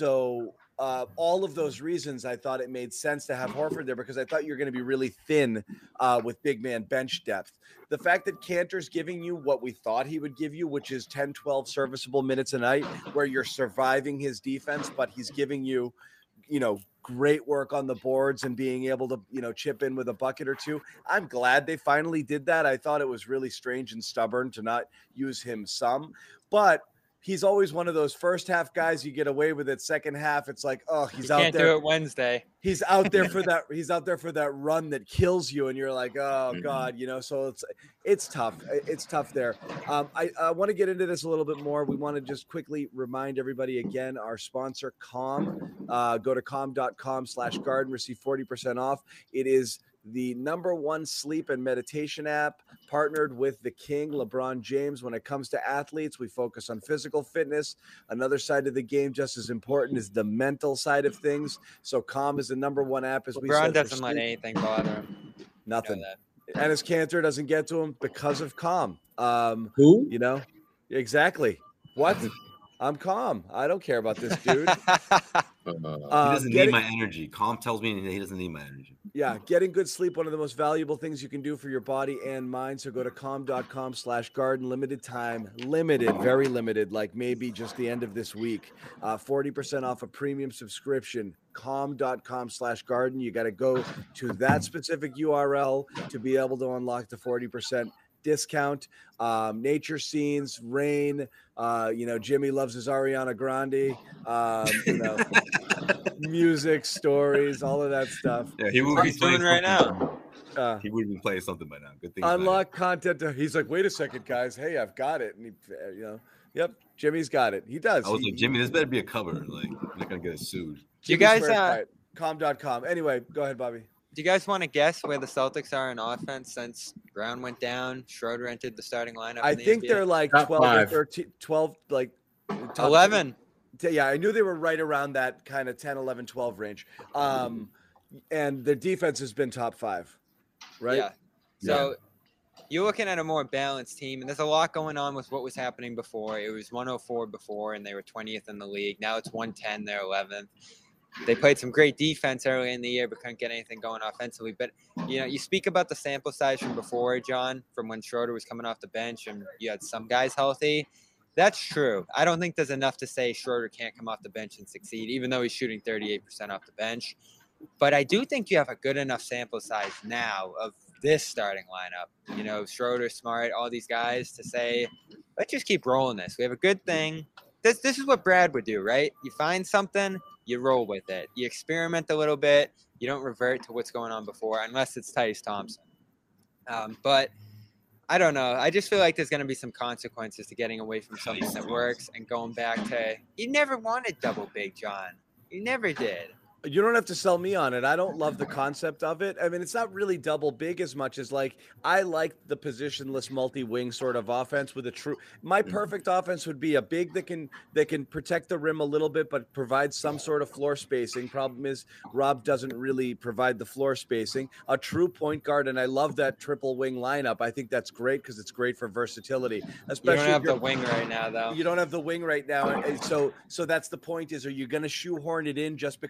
so uh, all of those reasons, I thought it made sense to have Horford there because I thought you're going to be really thin uh, with big man bench depth. The fact that Cantor's giving you what we thought he would give you, which is ten, twelve serviceable minutes a night, where you're surviving his defense, but he's giving you, you know, great work on the boards and being able to, you know, chip in with a bucket or two. I'm glad they finally did that. I thought it was really strange and stubborn to not use him some, but he's always one of those first half guys you get away with it. Second half, it's like, oh, he's You out can't there. do it Wednesday. He's out there for that. He's out there for that run that kills you, and you're like, oh Mhm. god, you know. So it's it's tough. It's tough there. Um, I, I want to get into this a little bit more. We want to just quickly remind everybody again, our sponsor, Calm. Uh, go to calm dot com slash garden, receive forty percent off. It is the number one sleep and meditation app, partnered with the King, LeBron James. When it comes to athletes, we focus on physical fitness. Another side of the game, just as important, is the mental side of things. So Calm is the number one app, as we LeBron said. for doesn't let sleep. anything bother him. You know Nothing. that. And his cancer doesn't get to him because of Calm. Um, Who? you know, exactly. What? I'm calm. I don't care about this dude. Uh, He Um, doesn't getting- need my energy. Calm tells me he doesn't need my energy. Yeah, getting good sleep, one of the most valuable things you can do for your body and mind. So go to calm dot com slash garden, limited time, limited, very limited, like maybe just the end of this week. Uh, forty percent off a premium subscription, calm dot com slash garden. You got to go to that specific U R L to be able to unlock the forty percent discount. Um, nature scenes, rain, uh, you know, Jimmy loves his Ariana Grande, um, you know, music, stories, all of that stuff. Yeah, he would What be he's doing playing right something. Uh, He would be playing something by now. Good thing. unlock content. To, he's like, wait a second, guys. Hey, I've got it. And he, uh, you know, yep, Jimmy's got it. He does. I was He- like, Jimmy, this better be a cover. Like, I'm not gonna get us sued. Do you Jimmy's guys very uh, quiet. calm dot com. Anyway, go ahead, Bobby. do you guys want to guess where the Celtics are in offense since Brown went down, Schroeder entered the starting lineup? I in the think N B A? they're like Top twelve or five. thirteen, twelve, like top eleven. ten. Yeah, I knew they were right around that kind of ten, eleven, twelve range. Um, and their defense has been top five, right? Yeah. So you're looking at a more balanced team, and there's a lot going on with what was happening before. It was one oh four before, and they were twentieth in the league. Now it's one ten, they're eleventh. They played some great defense early in the year, but couldn't get anything going offensively. But, you know, you speak about the sample size from before, John, from when Schroeder was coming off the bench and you had some guys healthy. That's true. I don't think there's enough to say Schroeder can't come off the bench and succeed, even though he's shooting thirty-eight percent off the bench. But I do think you have a good enough sample size now of this starting lineup. You know, Schroeder, Smart, all these guys to say, let's just keep rolling this. We have a good thing. This this is what Brad would do, right? You find something, you roll with it. You experiment a little bit. You don't revert to what's going on before, unless it's Tice Thompson. Um, but I don't know. I just feel like there's going to be some consequences to getting away from something that works and going back to, you never wanted double big, John. You never did. You don't have to sell me on it. I don't love the concept of it. I mean, it's not really double big as much as like I like the positionless multi-wing sort of offense with a true. My perfect offense would be a big that can that can protect the rim a little bit, but provide some sort of floor spacing. Problem is, Rob doesn't really provide the floor spacing. A true point guard, and I love that triple wing lineup. I think that's great because it's great for versatility, You especially don't if have the you're- wing right now, though. you don't have the wing right now, and so so that's the point. Is are you going to shoehorn it in just because you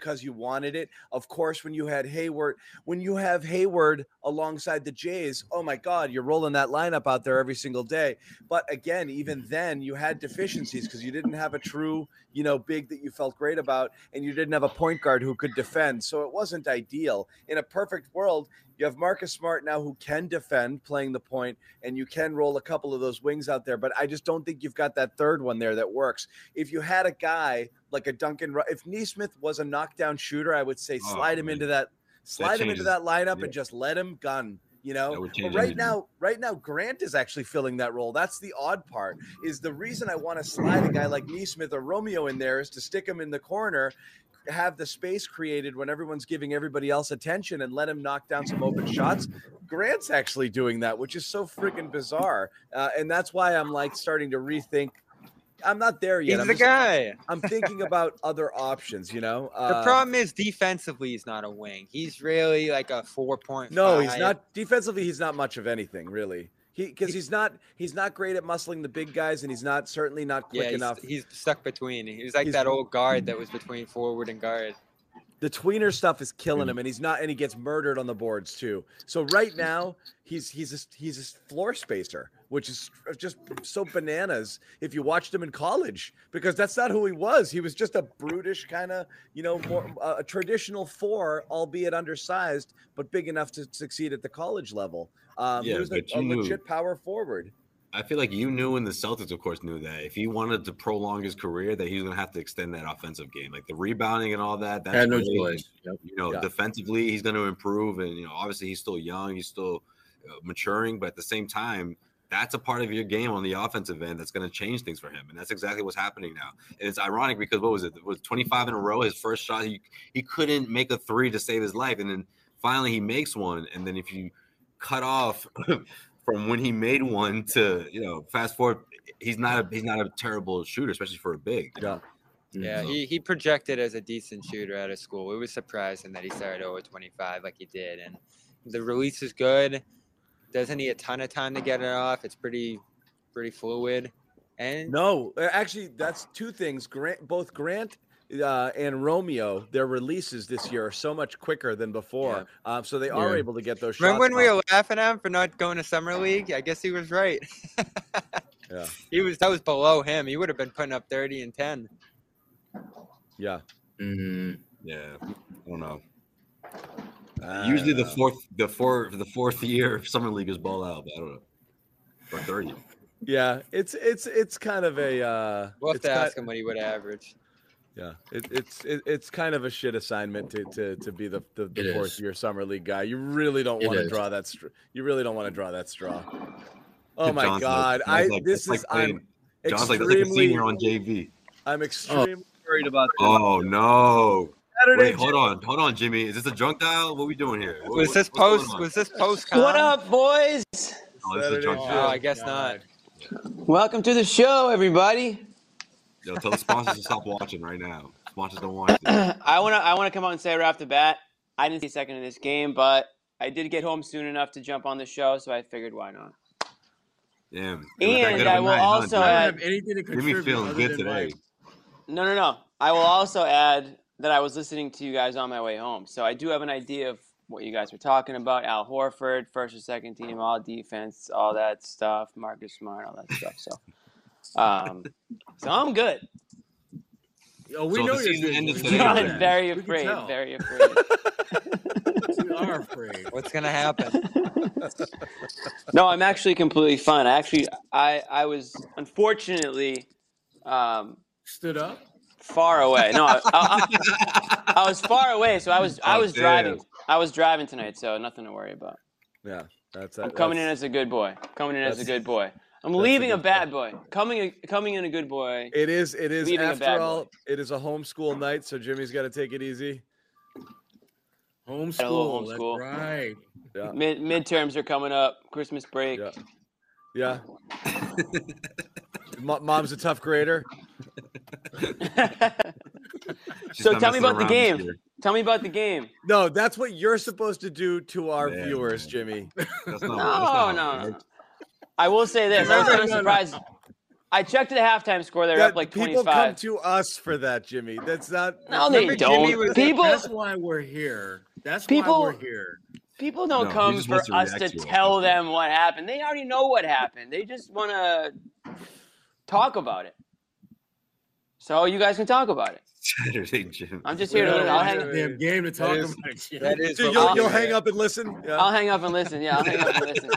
wanted it. Of course, when you had Hayward, when you have Hayward alongside the Jays, oh my God, you're rolling that lineup out there every single day. But again, even then, you had deficiencies because you didn't have a true, you know, big that you felt great about, and you didn't have a point guard who could defend. So it wasn't ideal. In a perfect world, you have Marcus Smart now who can defend playing the point, and you can roll a couple of those wings out there. But I just don't think you've got that third one there that works. If you had a guy like a Duncan, if Nesmith was a knockdown shooter, I would say slide oh, him man. into that, slide that him into that lineup yeah. and just let him gun. You know, but right now, right now, Grant is actually filling that role. That's the odd part. Is the reason I want to slide a guy like Nesmith or Romeo in there is to stick him in the corner, have the space created when everyone's giving everybody else attention, and let him knock down some open shots. Grant's actually doing that, which is so freaking bizarre, uh, and that's why I'm like starting to rethink. I'm not there yet. He's I'm the just, guy. I'm thinking about other options, you know. Uh, the problem is defensively, he's not a wing. He's really like a four point. No, he's not defensively. He's not much of anything, really. He because he's not he's not great at muscling the big guys, and he's not certainly not quick yeah, he's, enough. He's stuck between. He's like he's, that old guard that was between forward and guard. The tweener stuff is killing him, and he's not, and he gets murdered on the boards too. So right now, he's he's a, he's a floor spacer, which is just so bananas if you watched him in college, because that's not who he was. He was just a brutish kind of, you know, more uh, a traditional four, albeit undersized, but big enough to succeed at the college level. Um, yeah, he was a, a legit power forward. I feel like you knew, and the Celtics, of course, knew that if he wanted to prolong his career, that he was going to have to extend that offensive game, like the rebounding and all that. That's had no really, choice. Yep. You know, yeah. defensively, he's going to improve, and you know, obviously, he's still young, he's still uh, maturing, but at the same time, that's a part of your game on the offensive end that's going to change things for him, and that's exactly what's happening now. And it's ironic because what was it? It was twenty-five in a row. His first shot, he he couldn't make a three to save his life, and then finally he makes one, and then if you cut off. From when he made one to, you know, fast forward, he's not a he's not a terrible shooter, especially for a big. Yeah, yeah. So. He he projected as a decent shooter out of school. It was surprising that he started over twenty-five like he did, and the release is good. Doesn't need a ton of time to get it off. It's pretty pretty fluid. And no, actually, that's two things. Grant, both Grant. Uh, and Romeo, their releases this year are so much quicker than before, yeah. um, so they are yeah. able to get those shots. Remember when off. we were laughing at him for not going to summer league? I guess he was right. yeah, he was. That was below him. He would have been putting up thirty and ten. Yeah, mm-hmm. yeah. I don't know. Uh, Usually the fourth, the fourth, the fourth year of summer league is ball out, but I don't know. Or thirty. Yeah, it's it's it's kind of a. Uh, we'll have to kind, ask him what he would average. Yeah, it, it's it, it's kind of a shit assignment to to to be the the, the fourth is. year summer league guy. You really don't want to draw that. Str- you really don't want to draw that straw. Oh my John's God! Like, I like, this is like I'm John's like, like a senior on J V. I'm extremely oh. worried about this. Oh no! Saturday, Wait, hold on, hold on, Jimmy. Is this a drunk dial? What are we doing here? What, was, this post, was this post? Was What up, boys? Oh, this is a drunk dial. Oh, I guess God. not. Welcome to the show, everybody. Yo, tell the sponsors to stop watching right now. Sponsors don't want to. I wanna I wanna come out and say right off the bat, I didn't see a second of this game, but I did get home soon enough to jump on the show, so I figured why not. Yeah. And I will night, also huh? add anything to contribute. Me feeling good today. Like... No, no, no. I will also add that I was listening to you guys on my way home, so I do have an idea of what you guys were talking about. Al Horford, first or second team, all defense, all that stuff. Marcus Smart, all that stuff. So, um, so I'm good. Oh, we so know the season ended today. John, very afraid. Very afraid. We are afraid. What's gonna happen? No, I'm actually completely fine. I actually, I, I was unfortunately, um, stood up. Far away. No, I, I, I, I was far away, so I was, I was oh, driving. I was driving tonight, so nothing to worry about. Yeah, that's. I'm coming in as a good boy. Coming in as a good boy. I'm leaving a, a bad boy. Coming coming in a good boy. It is. It is. After all, boy. It is a homeschool night, so Jimmy's got to take it easy. Homeschool. Homeschool. That's right. Yeah. Mid midterms are coming up. Christmas break. Yeah. yeah. Mom's a tough grader. So tell me about the game. Tell me about the game. No, that's what you're supposed to do to our man, viewers, man. Jimmy. That's not, no, that's not no, no. I will say this. I was kind of surprised. I checked the halftime score. They're That- up like people twenty-five. come to us for that, Jimmy. That's not. No, that's they Remember not- Jimmy don't. was- People, That's why we're here. That's People- why we're here. people don't No, he come just for wants to us react to to us, tell that's them what happened. They already know what happened. They just want to talk about it. So you guys can talk about it. Saturday, Jim. I'm just here to. Wait, I'll wait, hang. wait, Damn game to talk is- about. Jim. That is. Dude, what you'll, we're you'll doing. hang up and listen. Yeah. I'll hang up and listen. Yeah, I'll hang up and listen.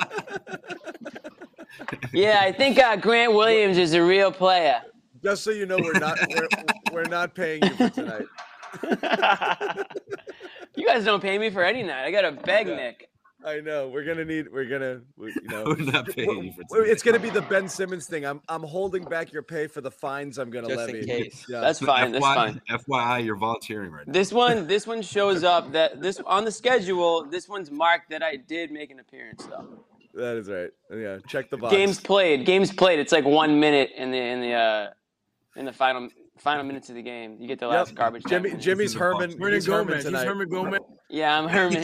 Yeah, I think uh, Grant Williams is a real player. Just so you know, we're not we're, we're not paying you for tonight. You guys don't pay me for any night. I got to beg Yeah. Nick. I know. We're gonna need. We're gonna. We, you know. We're not paying you for Well, tonight. it's gonna be the Ben Simmons thing. I'm I'm holding back your pay for the fines I'm gonna Just levy. in case. Yeah. That's fine. That's F Y I, fine. F Y I, you're volunteering right now. This one, this one shows up that this on the schedule. This one's marked that I did make an appearance though. That is right. Yeah. Check the box. Games played. Games played. It's like one minute in the in the uh, in the final final minutes of the game. You get the last Yep. garbage. time Jimmy minutes. Jimmy's the Herman. box. Herman He's Herman Gomez. He's tonight. Herman Gomez. Yeah, I'm Herman.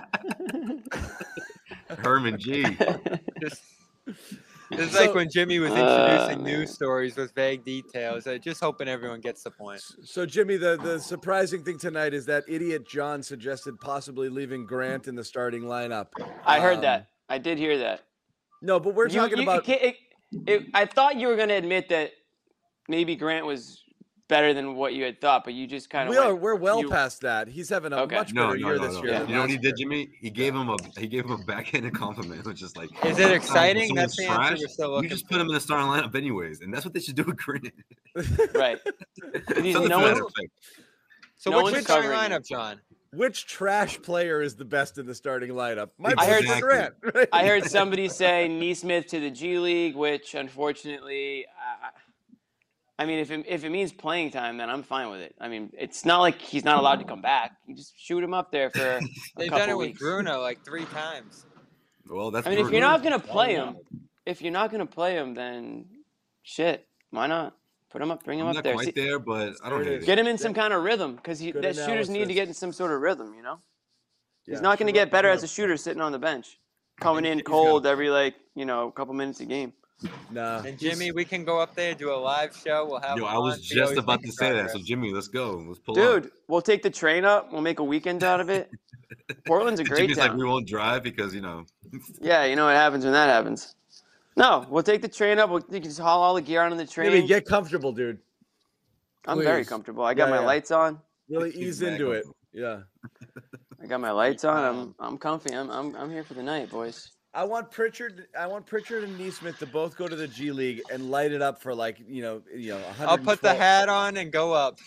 Herman G. Just, it's So- like when Jimmy was Uh, introducing man. news stories with vague details. Uh, just hoping everyone gets the point. So Jimmy, the the surprising thing tonight is that idiot John suggested possibly leaving Grant in the starting lineup. I heard Um, that. I did hear that. No, but we're You- talking you- about. It, it, it, I thought you were going to admit that maybe Grant was better than what you had thought, but you just kind of. We are. We're well you- past that. He's having a Okay. much No, better no, year no, this no. year. Yeah. than You know what he last did, Jimmy? He gave him a he gave him a backhanded compliment, which is like, Is it exciting? someone's That's the answer trash, we're still You looking just put him in the starting lineup anyways, and that's what they should do with Grant. Right. He's, Something no to that one's, effect. So No what's one's your starting covering lineup, it. John? Which trash player is the best in the starting lineup? My I vote's heard- for Grant. right? I heard somebody say Neesmith to the G League, which unfortunately, uh, I mean, if it, if it means playing time, then I'm fine with it. I mean, it's not like he's not allowed to come back. You just shoot him up there for a They've couple done it with weeks. Bruno like three times. Well, that's I mean, if Bruno. you're not gonna play him, if you're not gonna play him, then shit, why not put him up, bring him I'm up not there, quite See- there, but I don't There it hate is. it. get him in some kind of rhythm because Good that shooters need to analysis. get in some sort of rhythm. You know, he's Yeah, not gonna sure, get better sure. as a shooter sitting on the bench, coming in He's cold got- every like you know couple minutes a game. Nah. And Jimmy, we can go up there, do a live show. We'll have. Yo, him I was on, see how just he's about to making say that. So progress. Jimmy, let's go. Let's pull up. Dude, we'll take the train up. We'll make a weekend out of it. Portland's a And great Jimmy's town. like, we won't drive because you know. Yeah, you know what happens when that happens. No, we'll take the train up. We'll, you can just haul all the gear onto the train. Jimmy, get comfortable, dude. I'm very Please. comfortable. I got Yeah, my yeah. lights on. Really He's ease back into on. it. Yeah. I got my lights on. I'm I'm comfy. I'm I'm I'm here for the night, boys. I want Pritchard. I want Pritchard and Neesmith to both go to the G League and light it up for like you know you know. I'll put the one twelve hat on and go up.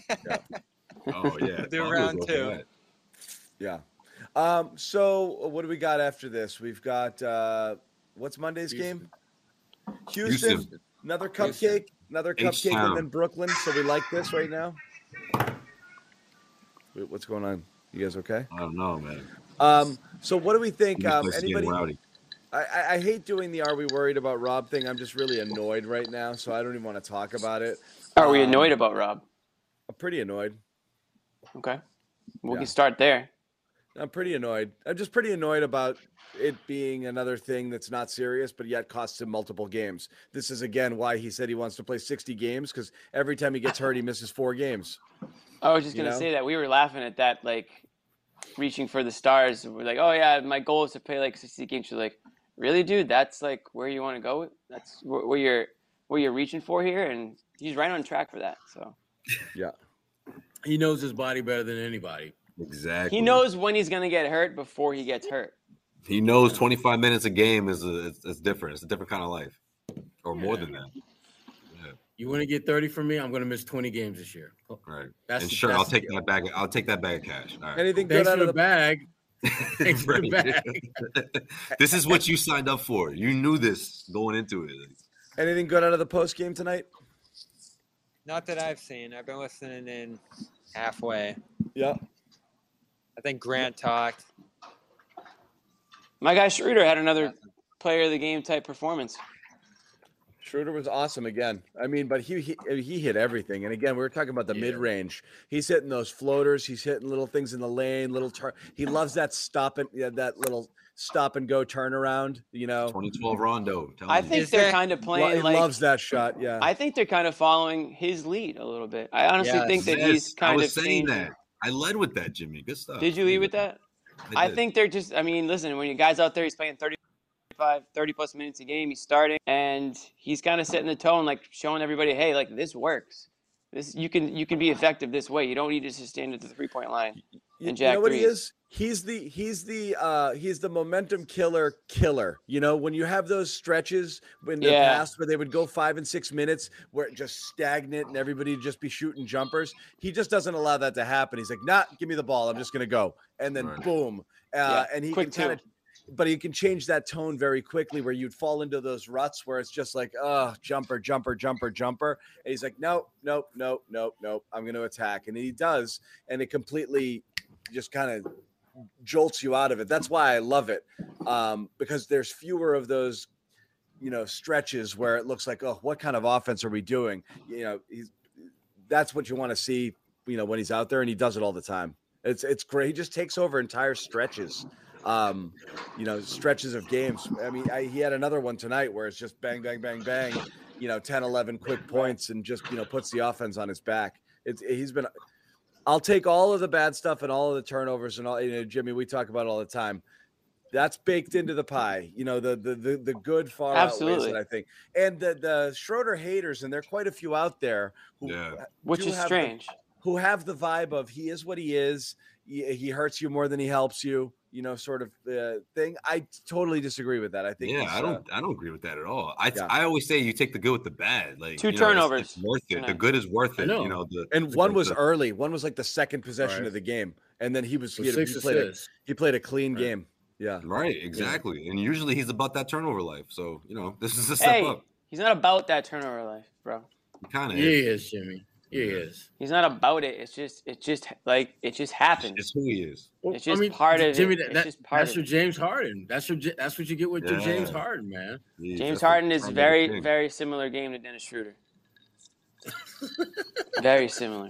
Oh yeah. Do I'll round go for two. that. Yeah. Um. So what do we got after this? We've got uh, what's Monday's game? Houston. Houston. Another cupcake. Another cupcake, H-Town. and then Brooklyn. So we like this right now. Wait, what's going on? You guys okay? I don't know, man. Um. So what do we think? This Um. place is getting Anybody? rowdy. I, I I hate doing the "Are we worried about Rob" thing. I'm just really annoyed right now, so I don't even want to talk about it. Are we Um, annoyed about Rob? I'm pretty annoyed. Okay, we Yeah. can start there. I'm pretty annoyed. I'm just pretty annoyed about it being another thing that's not serious, but yet costs him multiple games. This is again why he said he wants to play sixty games because every time he gets hurt, he misses four games. I was just You gonna know? say that we were laughing at that, like reaching for the stars. We're like, oh yeah, my goal is to play like sixty games. You're like, really, dude? That's like where you want to go? That's where where you're where you're reaching for here, and he's right on track for that. So Yeah. He knows his body better than anybody. Exactly. he knows when he's gonna get hurt before he gets hurt. He knows twenty-five minutes a game is a, it's, it's different. It's a different kind of life, or more Yeah. than that. Yeah, You want to get thirty from me? I'm going to miss twenty games this year. right. That's and the- sure, that's I'll the take deal. that bag. I'll take that bag of cash. All right. Anything Thanks good out for of the the bag. Thanks for the Right. bag. This is what you signed up for. You knew this going into it. anything good out of the post game tonight? Not that I've seen. I've been listening in halfway. Yeah. I think Grant talked. My guy Schroeder had another player of the game type performance. Schroeder was awesome again. I mean, but he, he he hit everything. And again, we were talking about the Yeah. mid range. He's hitting those floaters. He's hitting little things in the lane. Little turn. He loves that stop and yeah, that little stop and go turnaround. You know, twenty twelve Rondo. telling I you. think Is they're there- kind of Lo- playing he like. loves that shot. Yeah. I think they're kind of following his lead a little bit. I honestly Yes. think that Yes, he's kind I was of saying changing. that. I led with that, Jimmy. Good stuff. Did you lead with that? I did. think they're just. I mean, listen, when you guys out there, he's playing thirty-five, thirty plus minutes a game. He's starting, and he's kind of setting the tone, like showing everybody, hey, like this works. This you can you can be effective this way. You don't need to just stand at the three point line. You, and you know Jack what he threes. is? He's the he's the uh he's the momentum killer killer. You know, when you have those stretches in the Yeah. past where they would go five and six minutes where it just stagnant and everybody would just be shooting jumpers, he just doesn't allow that to happen. He's like, nah, give me the ball. I'm just gonna go. And then Right. boom. Uh Yeah, and he quick can kind of but he can change that tone very quickly where you'd fall into those ruts where it's just like, oh, jumper, jumper, jumper, jumper. And he's like, nope, nope, nope, nope, nope. I'm going to attack. And he does. And it completely just kind of jolts you out of it. That's why I love it. Um, because there's fewer of those, you know, stretches where it looks like, oh, what kind of offense are we doing? You know, he's that's what you want to see, you know, when he's out there, and he does it all the time. It's it's great. He just takes over entire stretches. Um, you know, stretches of games. I mean, I, he had another one tonight where it's just bang, bang, bang, bang, you know, ten, eleven quick points and just, you know, puts the offense on his back. It's he's been, I'll take all of the bad stuff and all of the turnovers and all, you know, Jimmy, we talk about it all the time. That's baked into the pie, you know, the, the, the, the good far outweighs Absolutely. it, I think. And the, the Schroeder haters, and there are quite a few out there who, Yeah. which do is have the- strange. who have the vibe of he is what he is. He, he hurts you more than he helps you, you know, sort of uh, thing. I totally disagree with that. I think, Yeah, he's, I uh, don't. I don't agree with that at all. I Yeah. I always say you take the good with the bad. Like Two you know, it's- turnovers it's worth it. The tonight. good is worth I it. know. You know, the and the- one was the- early. One was like the second possession Right. of the game, and then he was So he, had- six he played a, assists. he played a clean Right. game. Yeah, right, exactly. And usually he's about that turnover life. So you know, this is a step Hey, up. he's not about that turnover life, bro. Kind of. Yeah, he is, Jimmy. Yeah, he is. He's not about it. It's just, it just like it just happens. It's who he is. Well, It's just part of Jimmy, it. That, It's that- just part that's of your it. James Harden. That's your. J- That's what you get with your James Yeah. Harden, man. He's James just a Harden is front of the very, king. very similar game to Dennis Schroeder. Very similar.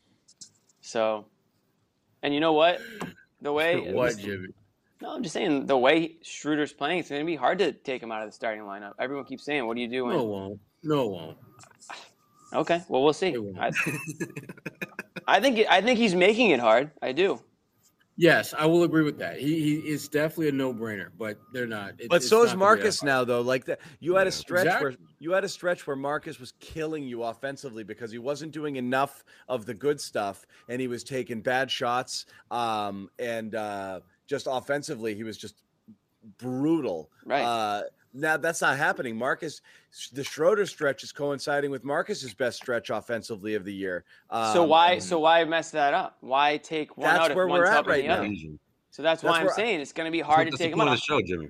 So, and you know what? The way What, Jimmy? No, I'm just saying the way Schroeder's playing, it's going to be hard to take him out of the starting lineup. Everyone keeps saying, "What are you doing?" No, it won't. No, it won't. Okay, well, we'll see. It won't. I, I think I think he's making it hard. I do. Yes, I will agree with that. He, he it's definitely a no-brainer, but they're not. It- but it's so is not gonna be that Marcus hard. now, though. Like that, you had a Yeah. stretch where Exactly. you had a stretch where Marcus was killing you offensively because he wasn't doing enough of the good stuff, and he was taking bad shots. Um, and uh, just offensively, he was just brutal. Right. Uh, now that's not happening. Marcus, the Schroeder stretch is coinciding with Marcus's best stretch offensively of the year. Um, so why and so why mess that up? Why take one That's out if where one's we're at helping right the now. other? Asian. So that's, That's why I'm where I- saying it's going to be hard to That's take the him point out. of the show, Jimmy.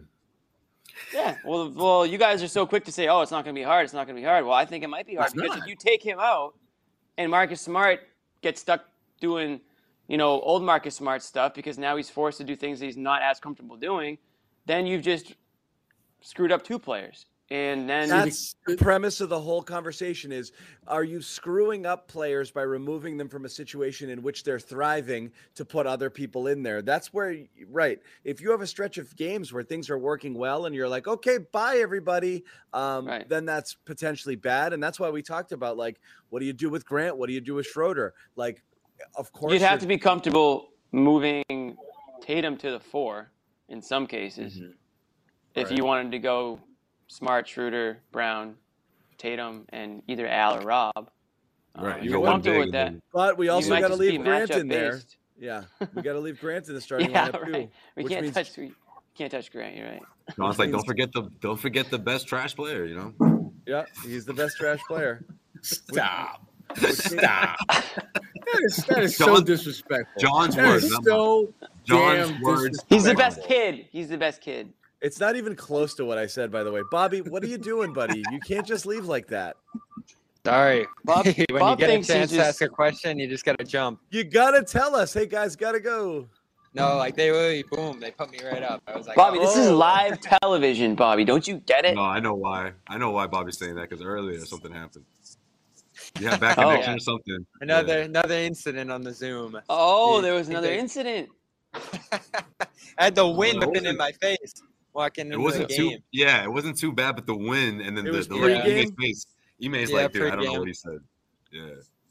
Yeah. Well, well, you guys are so quick to say, "Oh, it's not going to be hard. It's not going to be hard." Well, I think it might be hard It's because not. if you take him out, and Marcus Smart gets stuck doing, you know, old Marcus Smart stuff because now he's forced to do things that he's not as comfortable doing, then you've just screwed up two players. And then That's the premise of the whole conversation is, are you screwing up players by removing them from a situation in which they're thriving to put other people in there? That's where, right. If you have a stretch of games where things are working well and you're like, okay, bye everybody. Um, Right. then that's potentially bad. And that's why we talked about, like, what do you do with Grant? What do you do with Schroeder? Like, of course, you'd have you're- to be comfortable moving Tatum to the four in some cases Mhm. if Right. you wanted to go Smart, Schroeder, Brown, Tatum, and either Al or Rob. Right. Um, You if got you're one comfortable big with and that. then- but we you also might got to just be leave Grant matchup in there. based. Yeah. We got to leave Grant in the starting Yeah, lineup right. too. We which can't means- touch. We can't touch Grant. You're right. John's like, means- don't forget the don't forget the best trash player. You know. Yeah. He's the best trash player. Stop. means- Stop. That is, that is so John- disrespectful. John's That words, is not so John's damn words. disrespectful. He's the best kid. He's the best kid. It's not even close to what I said, by the way. Bobby, what are you doing, buddy? You can't just leave like that. Sorry. Bob- when Bob you get a thinks he's chance to just- ask a question, you just got to jump. You gotta tell us. Hey guys, gotta go. No, like they really boom, they put me right up. I was like, Bobby, oh. this is live television, Bobby. Don't you get it? No, I know why. I know why Bobby's saying that because earlier something happened. You have bad Oh. connection Yeah. or something. Another Yeah. another incident on the Zoom. Oh, Yeah, there I was think another they- incident. I had the wind Well, it whipping in wasn't- my face walking It into wasn't the too. game. Yeah, it wasn't too bad, but the win and then It the, was the look on pre-game? Ime's face. Ime's Yeah, like, dude, I don't know pre-game. what he said. Yeah.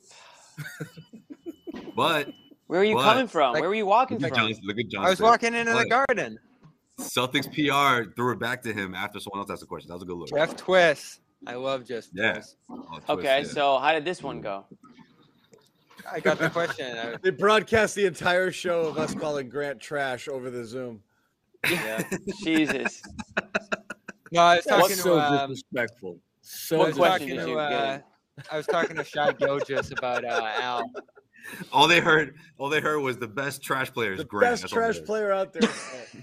But Where were you What? coming from? Like- Where were you walking look at from? John. Look at John. I was said. walking into the What? garden. Celtics P R threw it back to him after someone else asked a question. That was a good look. Jeff Twist. I love Jeff Yeah. Twist. Oh, twist, Okay, yeah. so how did this one go? I got the question. I- They broadcast the entire show of us calling Grant trash over the Zoom. yeah. Jesus. No, I was What- talking so to um, disrespectful. So I What was question talking did to you uh, get? I was talking to Shai Gilgeous about uh, Al. all they heard, all they heard was the best trash player is The Grant. best That's all they trash heard. player out there.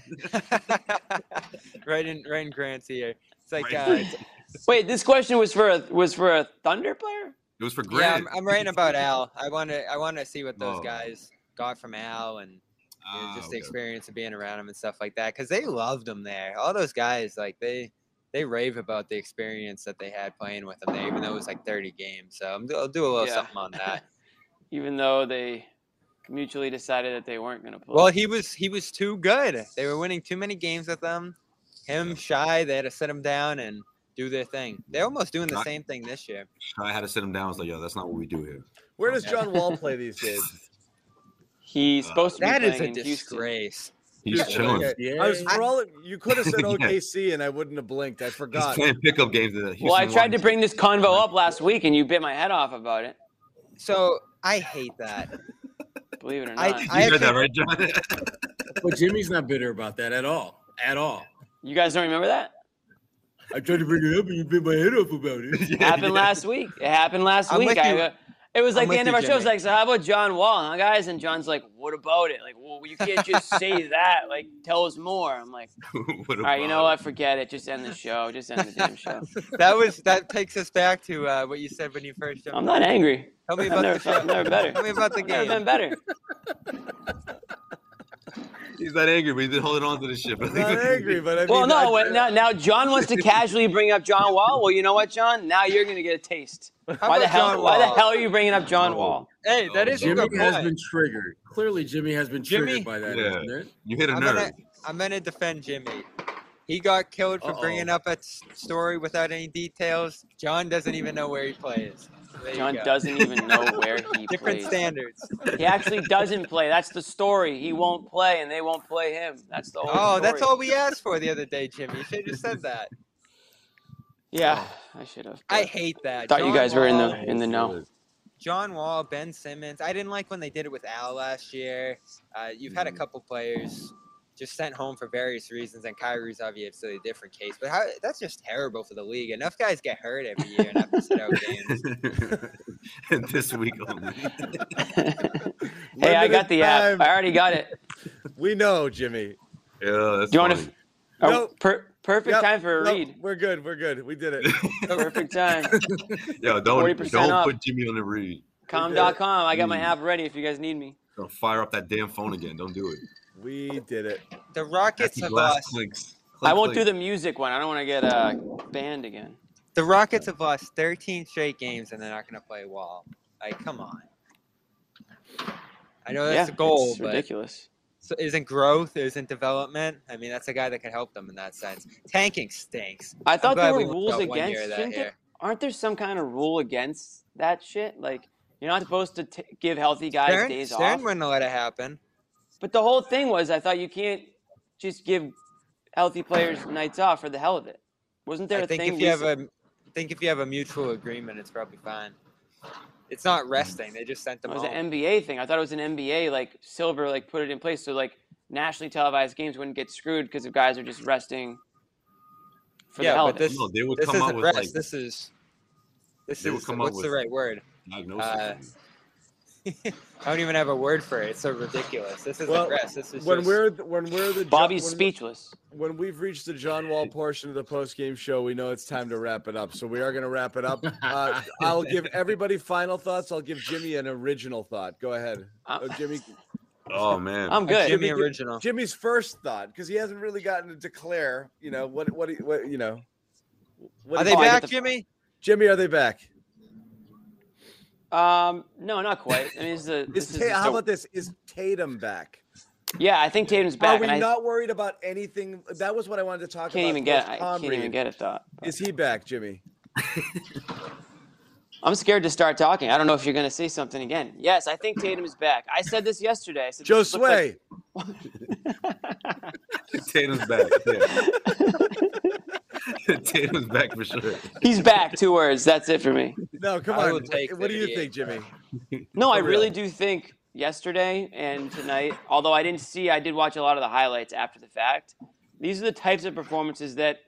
right in right in Grant's ear. It's like Right in uh, Grant's Wait, this question was for a was for a Thunder player? It was for yeah, Grant. I'm, I'm writing about Al. I want to I want to see what those Oh. guys got from Al and you know, Ah, just the okay. experience of being around him and stuff like that because they loved him there. All those guys like they they rave about the experience that they had playing with him there, even though it was like thirty games. So I'm, I'll do a little Yeah. something on that. Even though they mutually decided that they weren't going to play. Well, he was he was too good. They were winning too many games with them. Him, Shy, they had to sit him down and do their thing. They're almost doing the Not- same thing this year. I had to sit him down. I was like, yo, that's not what we do here. Where does John Wall play these days? He's supposed to be That is playing a in Houston. disgrace. He's Yeah, chilling. okay. Yeah. I was for all you could have said Yeah. O K C and I wouldn't have blinked. I He's forgot. playing pickup games. At the Well, I Houston tried to Rockets. bring this convo up last week, and you bit my head off about it. So I hate that. Believe it or I- not. You I heard that, actually- right, John? But Jimmy's not bitter about that at all. At all. you guys don't remember that? I tried to bring it up and you bit my head off about it. It happened last week. It happened last I'm week. with I, you. uh, it was I'm like the with end you, of our show. It's Jimmy. like, so how about John Wall, huh, guys? And John's like, what about it? Like, well, you can't just say that. Like, tell us more. I'm like, What all right, you know about what? Forget it. Just end the show. Just end the damn show. That was that takes us back to uh, what you said when you first jumped. I'm not angry. Tell me I've about never the show. felt- never better. Tell me about the I've never game. been better. He's not angry, but he's been holding on to this shit. I'm not angry, but I mean, Well, no. I- when- Now, now John wants to casually bring up John Wall. Well, you know what, John? Now you're gonna get a taste. How Why the about hell? John Why the Wall? hell are you bringing up John No. Wall? Hey, that Oh, is a Jimmy good has point. been triggered. Clearly, Jimmy has been Jimmy? triggered by that, Yeah. isn't it? You hit a I'm nerve. gonna, I'm gonna defend Jimmy. He got killed for Uh-oh. bringing up a s- story without any details. John doesn't even know where he plays. There you John go. doesn't even know where he Different plays. standards. He actually doesn't play. That's the story. He won't play, and they won't play him. That's the whole Oh, story. that's all we asked for the other day, Jimmy. You should have just said that. Yeah, I should have. I hate that. Thought you John guys were in Wall- the in the know. John Wall, Ben Simmons. I didn't like when they did it with Al last year. Uh, you've had a couple players just sent home for various reasons, and Kyrie's obviously a different case. But how, that's just terrible for the league. Enough guys get hurt every year and have to sit out games. And this week only. Hey, I got Limited the app. time. I already got it. We know, Jimmy. Yeah, that's Do you want funny. to? Oh, Nope. per, perfect Yep. time for a Nope, read. we're good. We're good. We did it. Perfect time. Yo, don't forty percent don't off. put Jimmy on the read. com dot com. I got my Mm. app ready if you guys need me. Don't fire up that damn phone again. Don't do it. We did it. The That's Rockets the have glass lost. clinks. I won't Clink, do the music one. I don't want to get uh, banned again. The Rockets have lost thirteen straight games, and they're not going to play Wall. Like, come on. I know that's yeah, a goal, it's but ridiculous. so isn't growth, isn't development. I mean, that's a guy that can help them in that sense. Tanking stinks. I I'm thought glad there we were worked rules out one year against. of that Shouldn't there, here. aren't there some kind of rule against that shit? Like you're not supposed to t- give healthy guys Stern, days Stern off. wouldn't let it happen. But the whole thing was, I thought you can't just give healthy players nights off for the hell of it. Wasn't there I a think thing? if you have recent- a, I think if you have a mutual agreement, it's probably fine. It's not resting. They just sent them It was home. an N B A thing. I thought it was an N B A like Silver like put it in place so like nationally televised games wouldn't get screwed because the guys are just resting for Yeah, the hell but of it. this- No, they would This come isn't out with rest. like this is. This they would is come up what's the with- right word? diagnosis. uh, I don't even have a word for it. It's so ridiculous. This isn't Well, rest. This is When just, we're when we're the Bobby's when, speechless. when we've reached the John Wall portion of the post game show, we know it's time to wrap it up. So we are going to wrap it up. Uh, I'll give everybody final thoughts. I'll give Jimmy an original thought. Go ahead, Uh, oh, Jimmy. Oh man, I'm good. Jimmy Jimmy- original. Jimmy's first thought, because he hasn't really gotten to declare, you know, what, what, he- what you know. What Are he- they Oh, I get back, the- Jimmy? Jimmy, are they back? Um, no, not quite. I mean, this is a, Is this is Ta- just how a- about this? Is Tatum back? yeah, I think Tatum's Are back, we and I not worried about anything? That was what I wanted to talk can't about. even get. post I Tom can't even read. get it though. Is he back, Jimmy? I'm scared to start talking. I don't know if you're going to say something again. Yes, I think Tatum is back. I said this yesterday. I said Joe this looks like- Sway. Tatum's back. Yeah. Tatum's back for sure. He's back. Two words. That's it for me. No, come I on. will take What do you thirty-eight. think, Jimmy? No, I For real. really do think yesterday and tonight, although I didn't see, I did watch a lot of the highlights after the fact. These are the types of performances that,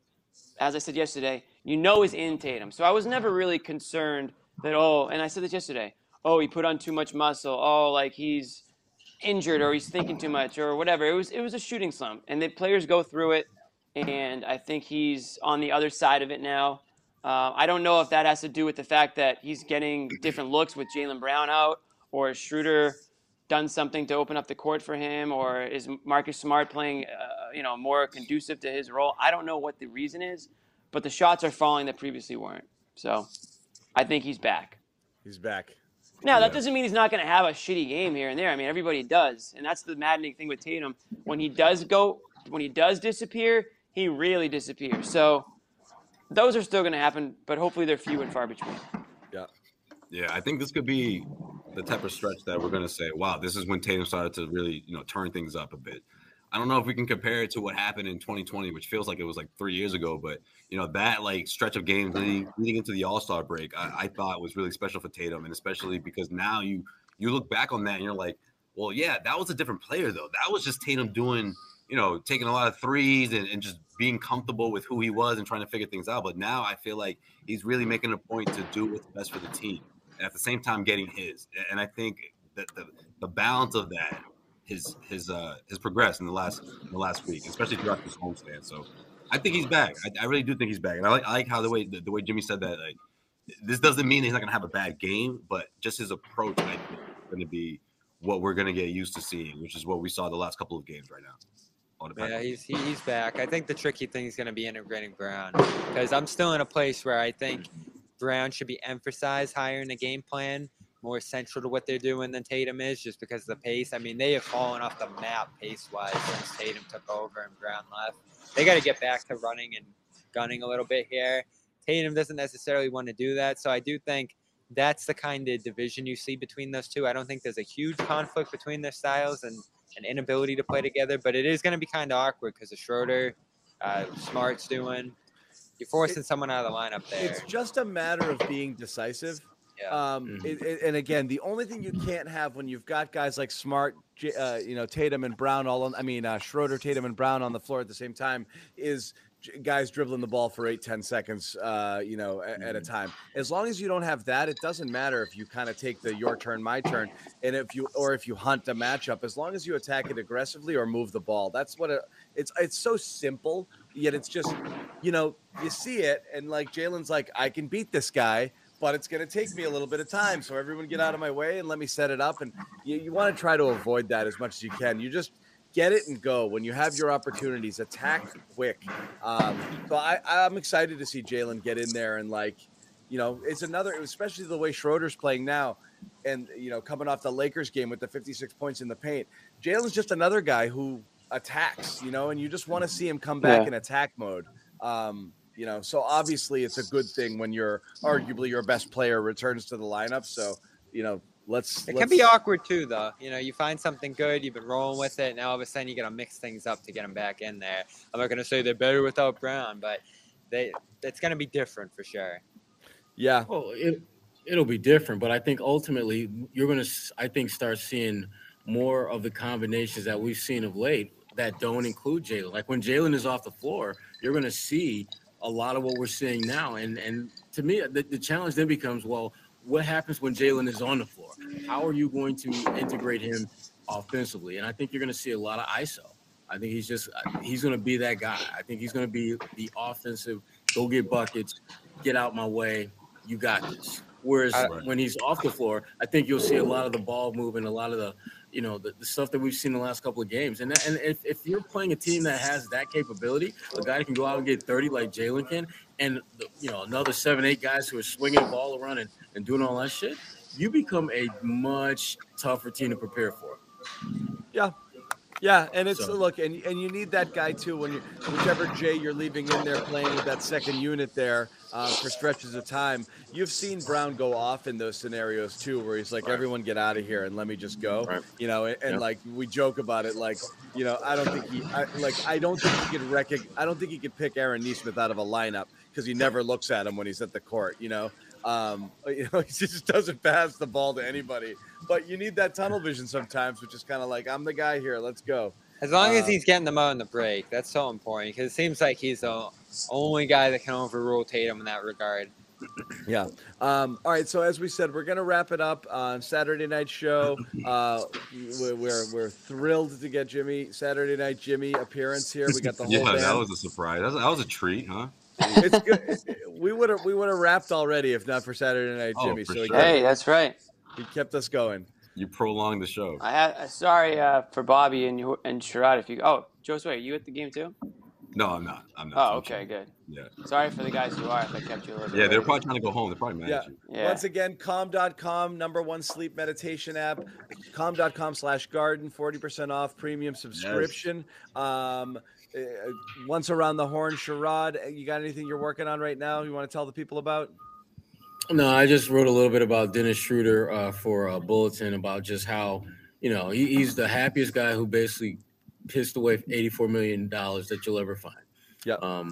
as I said yesterday, you know is in Tatum. So I was never really concerned that, oh, and I said this yesterday, oh, he put on too much muscle. Oh, like he's injured or he's thinking too much or whatever. It was it was a shooting slump. And the players go through it. And I think he's on the other side of it now. Uh, I don't know if that has to do with the fact that he's getting different looks with Jaylen Brown out, or has Schroeder done something to open up the court for him, or is Marcus Smart playing, uh, you know, more conducive to his role? I don't know what the reason is, but the shots are falling that previously weren't. So I think he's back. He's back. Now, that doesn't mean he's not going to have a shitty game here and there. I mean, everybody does. And that's the maddening thing with Tatum. When he does go, when he does disappear, he really disappears. So those are still going to happen, but hopefully they're few and far between. Yeah. Yeah, I think this could be the type of stretch that we're going to say, wow, this is when Tatum started to really, you know, turn things up a bit. I don't know if we can compare it to what happened in twenty twenty, which feels like it was like three years ago, but you know that like stretch of games leading, leading into the All-Star break, I, I thought was really special for Tatum, and especially because now you you look back on that and you're like, well, yeah, that was a different player though. That was just Tatum doing, you know, taking a lot of threes and, and just being comfortable with who he was and trying to figure things out. But now I feel like he's really making a point to do what's best for the team, and at the same time getting his. And I think that the the balance of that. His his uh his progress in the last in the last week, especially throughout this homestand. So I think he's back. I, I really do think he's back, and I like I like how the way the, the way Jimmy said that. Like, this doesn't mean he's not gonna have a bad game, but just his approach, I think, is gonna be what we're gonna get used to seeing, which is what we saw the last couple of games right now. All the Yeah, he's he, he's back. I think the tricky thing is going to be integrating Brown, because I'm still in a place where I think Brown should be emphasized higher in the game plan, more central to what they're doing than Tatum is, just because of the pace. I mean, they have fallen off the map pace-wise since Tatum took over and Brown left. They got to get back to running and gunning a little bit here. Tatum doesn't necessarily want to do that, so I do think that's the kind of division you see between those two. I don't think there's a huge conflict between their styles and an inability to play together, but it is going to be kind of awkward because of Schroeder, uh, Smart's doing. You're forcing someone out of the lineup there. It's just a matter of being decisive. Yeah. Um, Mhm. it, it, and again, the only thing you can't have when you've got guys like Smart, J- uh, you know, Tatum and Brown all on, I mean, uh, Schroeder, Tatum and Brown on the floor at the same time is j- guys dribbling the ball for eight, ten seconds, uh, you know, a, at a time. As long as you don't have that, it doesn't matter if you kind of take the your turn, my turn, and if you or if you hunt a matchup. As long as you attack it aggressively or move the ball, that's what it, it's. It's so simple, yet it's just, you know, you see it, and like Jalen's like, I can beat this guy, but it's going to take me a little bit of time. So everyone get out of my way and let me set it up. And you, you want to try to avoid that as much as you can. You just get it and go. When you have your opportunities, attack quick. Um, so I, I'm excited to see Jalen get in there and, like, you know, it's another, especially the way Schroeder's playing now and, you know, coming off the Lakers game with the fifty-six points in the paint. Jalen's just another guy who attacks, you know, and you just want to see him come back Yeah. in attack mode. Um, You know, so obviously it's a good thing when your arguably your best player returns to the lineup. So, you know, let's. It let's, can be awkward too, though. You know, you find something good, you've been rolling with it, now all of a sudden you got to mix things up to get them back in there. I'm not going to say they're better without Brown, but they it's going to be different for sure. Yeah. Well, it it'll be different, but I think ultimately you're going to, I think, start seeing more of the combinations that we've seen of late that don't include Jalen. Like when Jalen is off the floor, you're going to see a lot of what we're seeing now. And and to me, the, the challenge then becomes, well, what happens when Jalen is on the floor? How are you going to integrate him offensively? And I think you're going to see a lot of I S O. I think he's just he's going to be that guy. I think he's going to be the offensive, go get buckets, get out my way, you got this. Whereas I- when he's off the floor, I think you'll see a lot of the ball moving, a lot of the, you know, the, the stuff that we've seen in the last couple of games. And that, and if, if you're playing a team that has that capability, a guy that can go out and get thirty like Jalen can, and you know another seven, eight guys who are swinging the ball around and, and doing all that shit, you become a much tougher team to prepare for. Yeah. Yeah, and it's So- look, and and you need that guy too when you whichever Jay you're leaving in there playing with that second unit there um, for stretches of time. You've seen Brown go off in those scenarios too, where he's like, Right. "Everyone get out of here and let me just go," Right. you know. And, and Yeah. like we joke about it, like you know, I don't think he, I, like I don't think he could rec- I don't think he could pick Aaron Nesmith out of a lineup because he never looks at him when he's at the court, you know. Um, you know, he just doesn't pass the ball to anybody. But you need that tunnel vision sometimes, which is kind of like, I'm the guy here, let's go. As long as Uh, he's getting them out in the break, that's so important because it seems like he's the only guy that can overrule Tatum in that regard. Yeah. Um, all right. So as we said, we're gonna wrap it up on Saturday Night Show. Uh, we're, we're we're thrilled to get Jimmy Saturday Night Jimmy appearance here. We got the whole Yeah, band. that was a surprise. That was, that was a treat, huh? It's good. We would have we would have wrapped already if not for Saturday Night Oh, Jimmy. for so he sure. kept, Hey, that's right. he kept us going. You prolonged the show. I had sorry uh, for Bobby and you and Sherrod. If you oh, Joe Sway, are you at the game too? No, I'm not. I'm not. Oh, I'm okay, good. Yeah. Sorry for the guys who are. If I kept you a little bit. Yeah, they're late. probably trying to go home. They're probably mad Yeah. at you. Yeah. Once again, calm dot com, number one sleep meditation app, calm dot com slash garden, forty percent off premium subscription. Um, uh, once around the horn, Sherrod, you got anything you're working on right now you want to tell the people about? No, I just wrote a little bit about Dennis Schroeder uh, for a bulletin about just how, you know, he, he's the happiest guy who basically pissed away eighty-four million dollars that you'll ever find. Yeah. Um,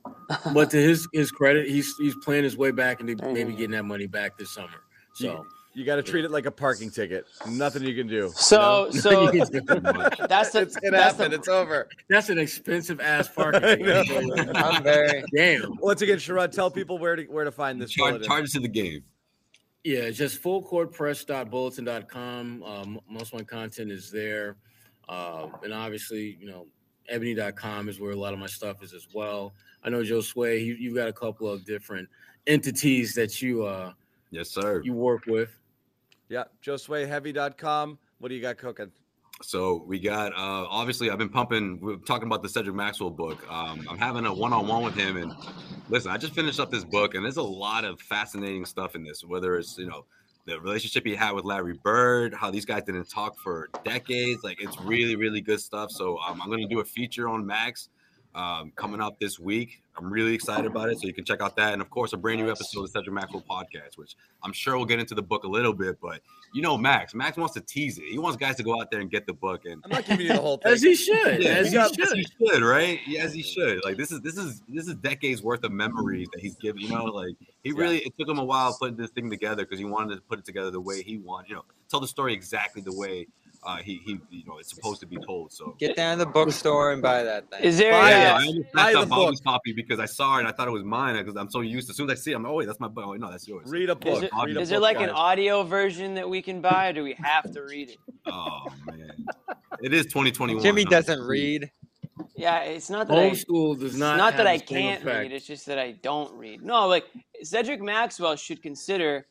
but to his his credit, he's he's playing his way back into There you maybe go. getting that money back this summer. So You got to treat it like a parking ticket. Nothing you can do. So so that's that's the It's, it that's happened. the it's over. an expensive ass parking I ticket. I'm very Damn. Once again, Sherrod, tell people where to where to find this. Charge, bulletin. charges to the game. Yeah, it's just full court press dot bulletin dot com. Um, most of my content is there. Uh, and obviously, you know, ebony dot com is where a lot of my stuff is as well. I know Joe Sway, you, you've got a couple of different entities that you uh, Yes, sir. you work with. Yeah, joe sway heavy dot com. What do you got cooking? So we got uh obviously I've been pumping we're talking about the Cedric Maxwell book. Um I'm having a one-on-one with him, and listen, I just finished up this book and there's a lot of fascinating stuff in this, whether it's, you know, the relationship he had with Larry Bird, how these guys didn't talk for decades. Like, it's really, really good stuff. So um, I'm going to do a feature on Max um, coming up this week. I'm really excited about it. So you can check out that. And of course, a brand new episode of the Cedric Maxwell podcast, which I'm sure we'll get into the book a little bit, but you know, Max, Max wants to tease it. He wants guys to go out there and get the book. And I'm not giving you the whole thing. As he should. yeah, as he, he got- should. he should, right? Yeah, as he should. Like, this is this is this is decades worth of memories that he's given. You know, like he really it took him a while putting this thing together because he wanted to put it together the way he wanted. You know, tell the story exactly the way uh, he he you know it's supposed to be told. So get down to the bookstore and buy that thing. Is there? Buy uh, it. yeah, I almost Buy passed the out Bobby's book. copy because I saw it and I thought it was mine because I'm so used to. As soon as I see it, I'm like, oh wait, that's my book. Oh wait, no, that's yours. Read a Is, book. it, Read a is there book, like guys. an audio version that we can buy, or do we have to read it? Oh man, it is twenty twenty-one. Jimmy huh? doesn't read. Yeah, it's not that I. Homeschool does It's not. not that have I the same can't effect. read. It's just that I don't read. No, like Cedric Maxwell should consider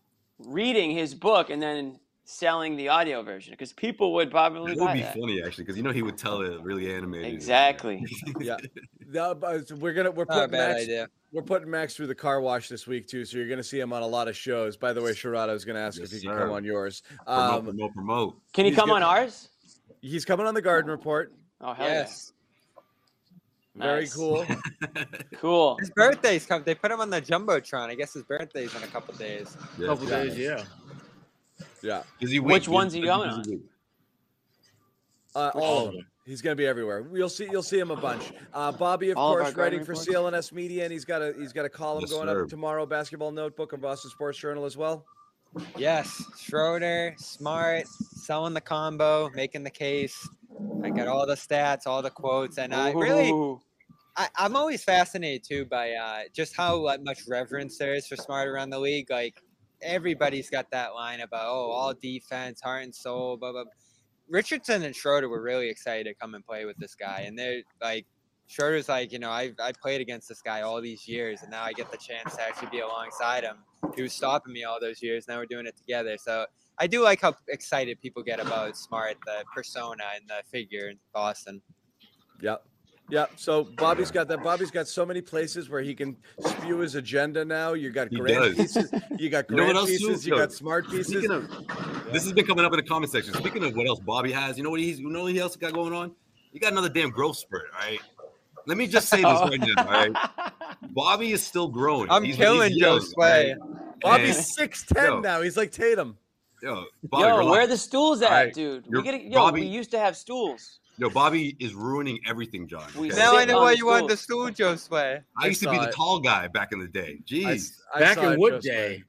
reading his book and then selling the audio version because people would probably It buy would be that. funny actually because you know he would tell it really animated. Exactly. Yeah. No, but we're gonna we're Not a putting bad Max idea. we're putting Max through the car wash this week too, so you're gonna see him on a lot of shows. By the way, Sherrod, I was gonna ask Yes, if he sir. could come on yours. Promote, Um, promote, promote. Can he He's come good. on ours? he's coming on the Garden Report. Oh hell Yes. Very Nice. cool. yeah! Cool. His birthday's come. They put him on the jumbotron. I guess his birthday's in a couple days. Yeah, Couple yeah. days, yeah. Yeah. Busy week, Which busy- one's he busy- going busy on? week. Uh, all All of of them. them. He's gonna be everywhere. You'll see. You'll see him a bunch. Uh, Bobby, of All of our course, Garden writing for reports? C L N S Media, and he's got a he's got a column Yes, going sir. up tomorrow. Basketball Notebook and Boston Sports Journal as well. Yes, Schroeder, smart, selling the combo, making the case. I got all the stats, all the quotes, and I really, Ooh. I, I'm always fascinated too by uh, just how like, much reverence there is for Smart around the league. Like everybody's got that line about oh, all defense, heart and soul, blah blah. Richardson and Schroeder were really excited to come and play with this guy, and they're like, Schroeder's like, you know, I I played against this guy all these years, and now I get the chance to actually be alongside him. He was stopping me all those years. Now we're doing it together. So I do like how excited people get about Smart, the persona and the figure in Boston. Yep. Yeah, so Bobby's got that. Bobby's got so many places where he can spew his agenda now. You got He grand does. pieces, you got You know what grand else, too? pieces, you Yo, got smart pieces. Speaking of, this has been coming up in the comment section. Speaking of what else Bobby has, you know what he's, you know what he else got going on? He got another damn growth spurt. All right, let me just say this Oh. right now. All right, Bobby is still growing. I'm He's- killing he's Joe young, Sway. all right? Bobby's And, six ten yo. now. He's like Tatum. yo, Bobby, Yo, relax. where are the stools at, All right. dude? We You're- get yo. Bobby- We used to have stools. Yo, Bobby is ruining everything, John. We okay? sit Now I know on why the you wanted the stools. stool, Joe Sway. I used to be saw the it. tall guy back in the day. I, Jeez, I Back saw in it, what Joe day?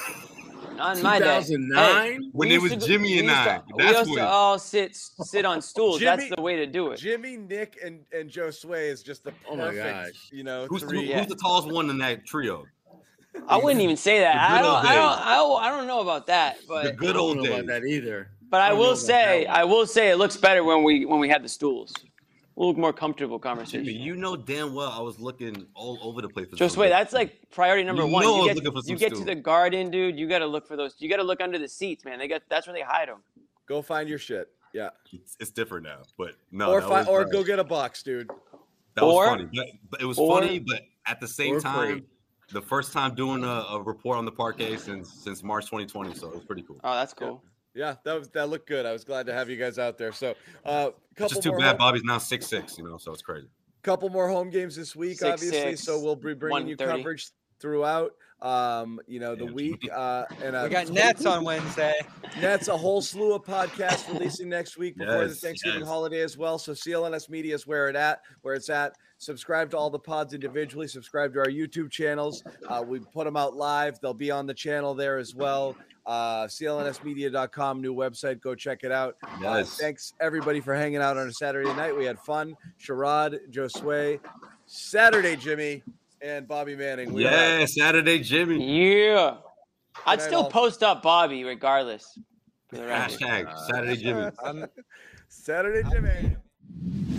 On my day. Hey, two thousand nine? when we it was used to- Jimmy we and used to- I. We That's used when. to all sit sit on stools. Jimmy- That's the way to do it. Jimmy, Nick, and, and Joe Sway is just the perfect, Oh my gosh. you know, Who's, who- three. who's the tallest one in that trio? I wouldn't even say that. The I good don't, old I don't. days. I don't. I don't know about that. The But good I old don't know days. about that either. but I I don't know will about say that one. I will say it looks better when we when we had the stools. A little more comfortable conversation. Jimmy, you know damn well I was looking all over the place. For Just some wait, good- that's like priority number You one. know I You was get, looking for some you get to stool. the garden, dude. You got to look for those. You got to look under the seats, man. They got that's where they hide them. Go find your shit. Yeah. It's, it's different now, but no, or that fi- was, or uh, go get a box, dude. that was or- funny. But, but it was or- funny, but at the same or time, free. the first time doing a, a report on the parquet since since March twenty twenty, so it was pretty cool. Oh, that's cool. Yeah, that was that looked good. I was glad to have you guys out there. So, uh, It's couple just too more bad home, Bobby's now six six, you know, so it's crazy. couple more home games this week, Six, obviously. six, so we'll be bringing you one thirty. coverage throughout. Um, you know, the Yeah. week. Uh, and uh, We got Nets on Wednesday. Nets, a whole slew of podcasts releasing next week before the Yes, Thanksgiving yes. holiday as well. So C L N S Media is where it at, where it's at. Subscribe to all the pods individually. Subscribe to our YouTube channels. Uh, we put them out live. They'll be on the channel there as well. Uh, C L N S media dot com, new website. Go check it out. Uh, Yes. thanks everybody for hanging out on a Saturday night. We had fun. Sherrod, Joe Sway, Saturday Jimmy, and Bobby Manning. We are out. Yeah, Saturday Jimmy. Yeah. I'd night, still all. post up Bobby regardless. For the record. Hashtag Saturday Jimmy. Um, Saturday Jimmy.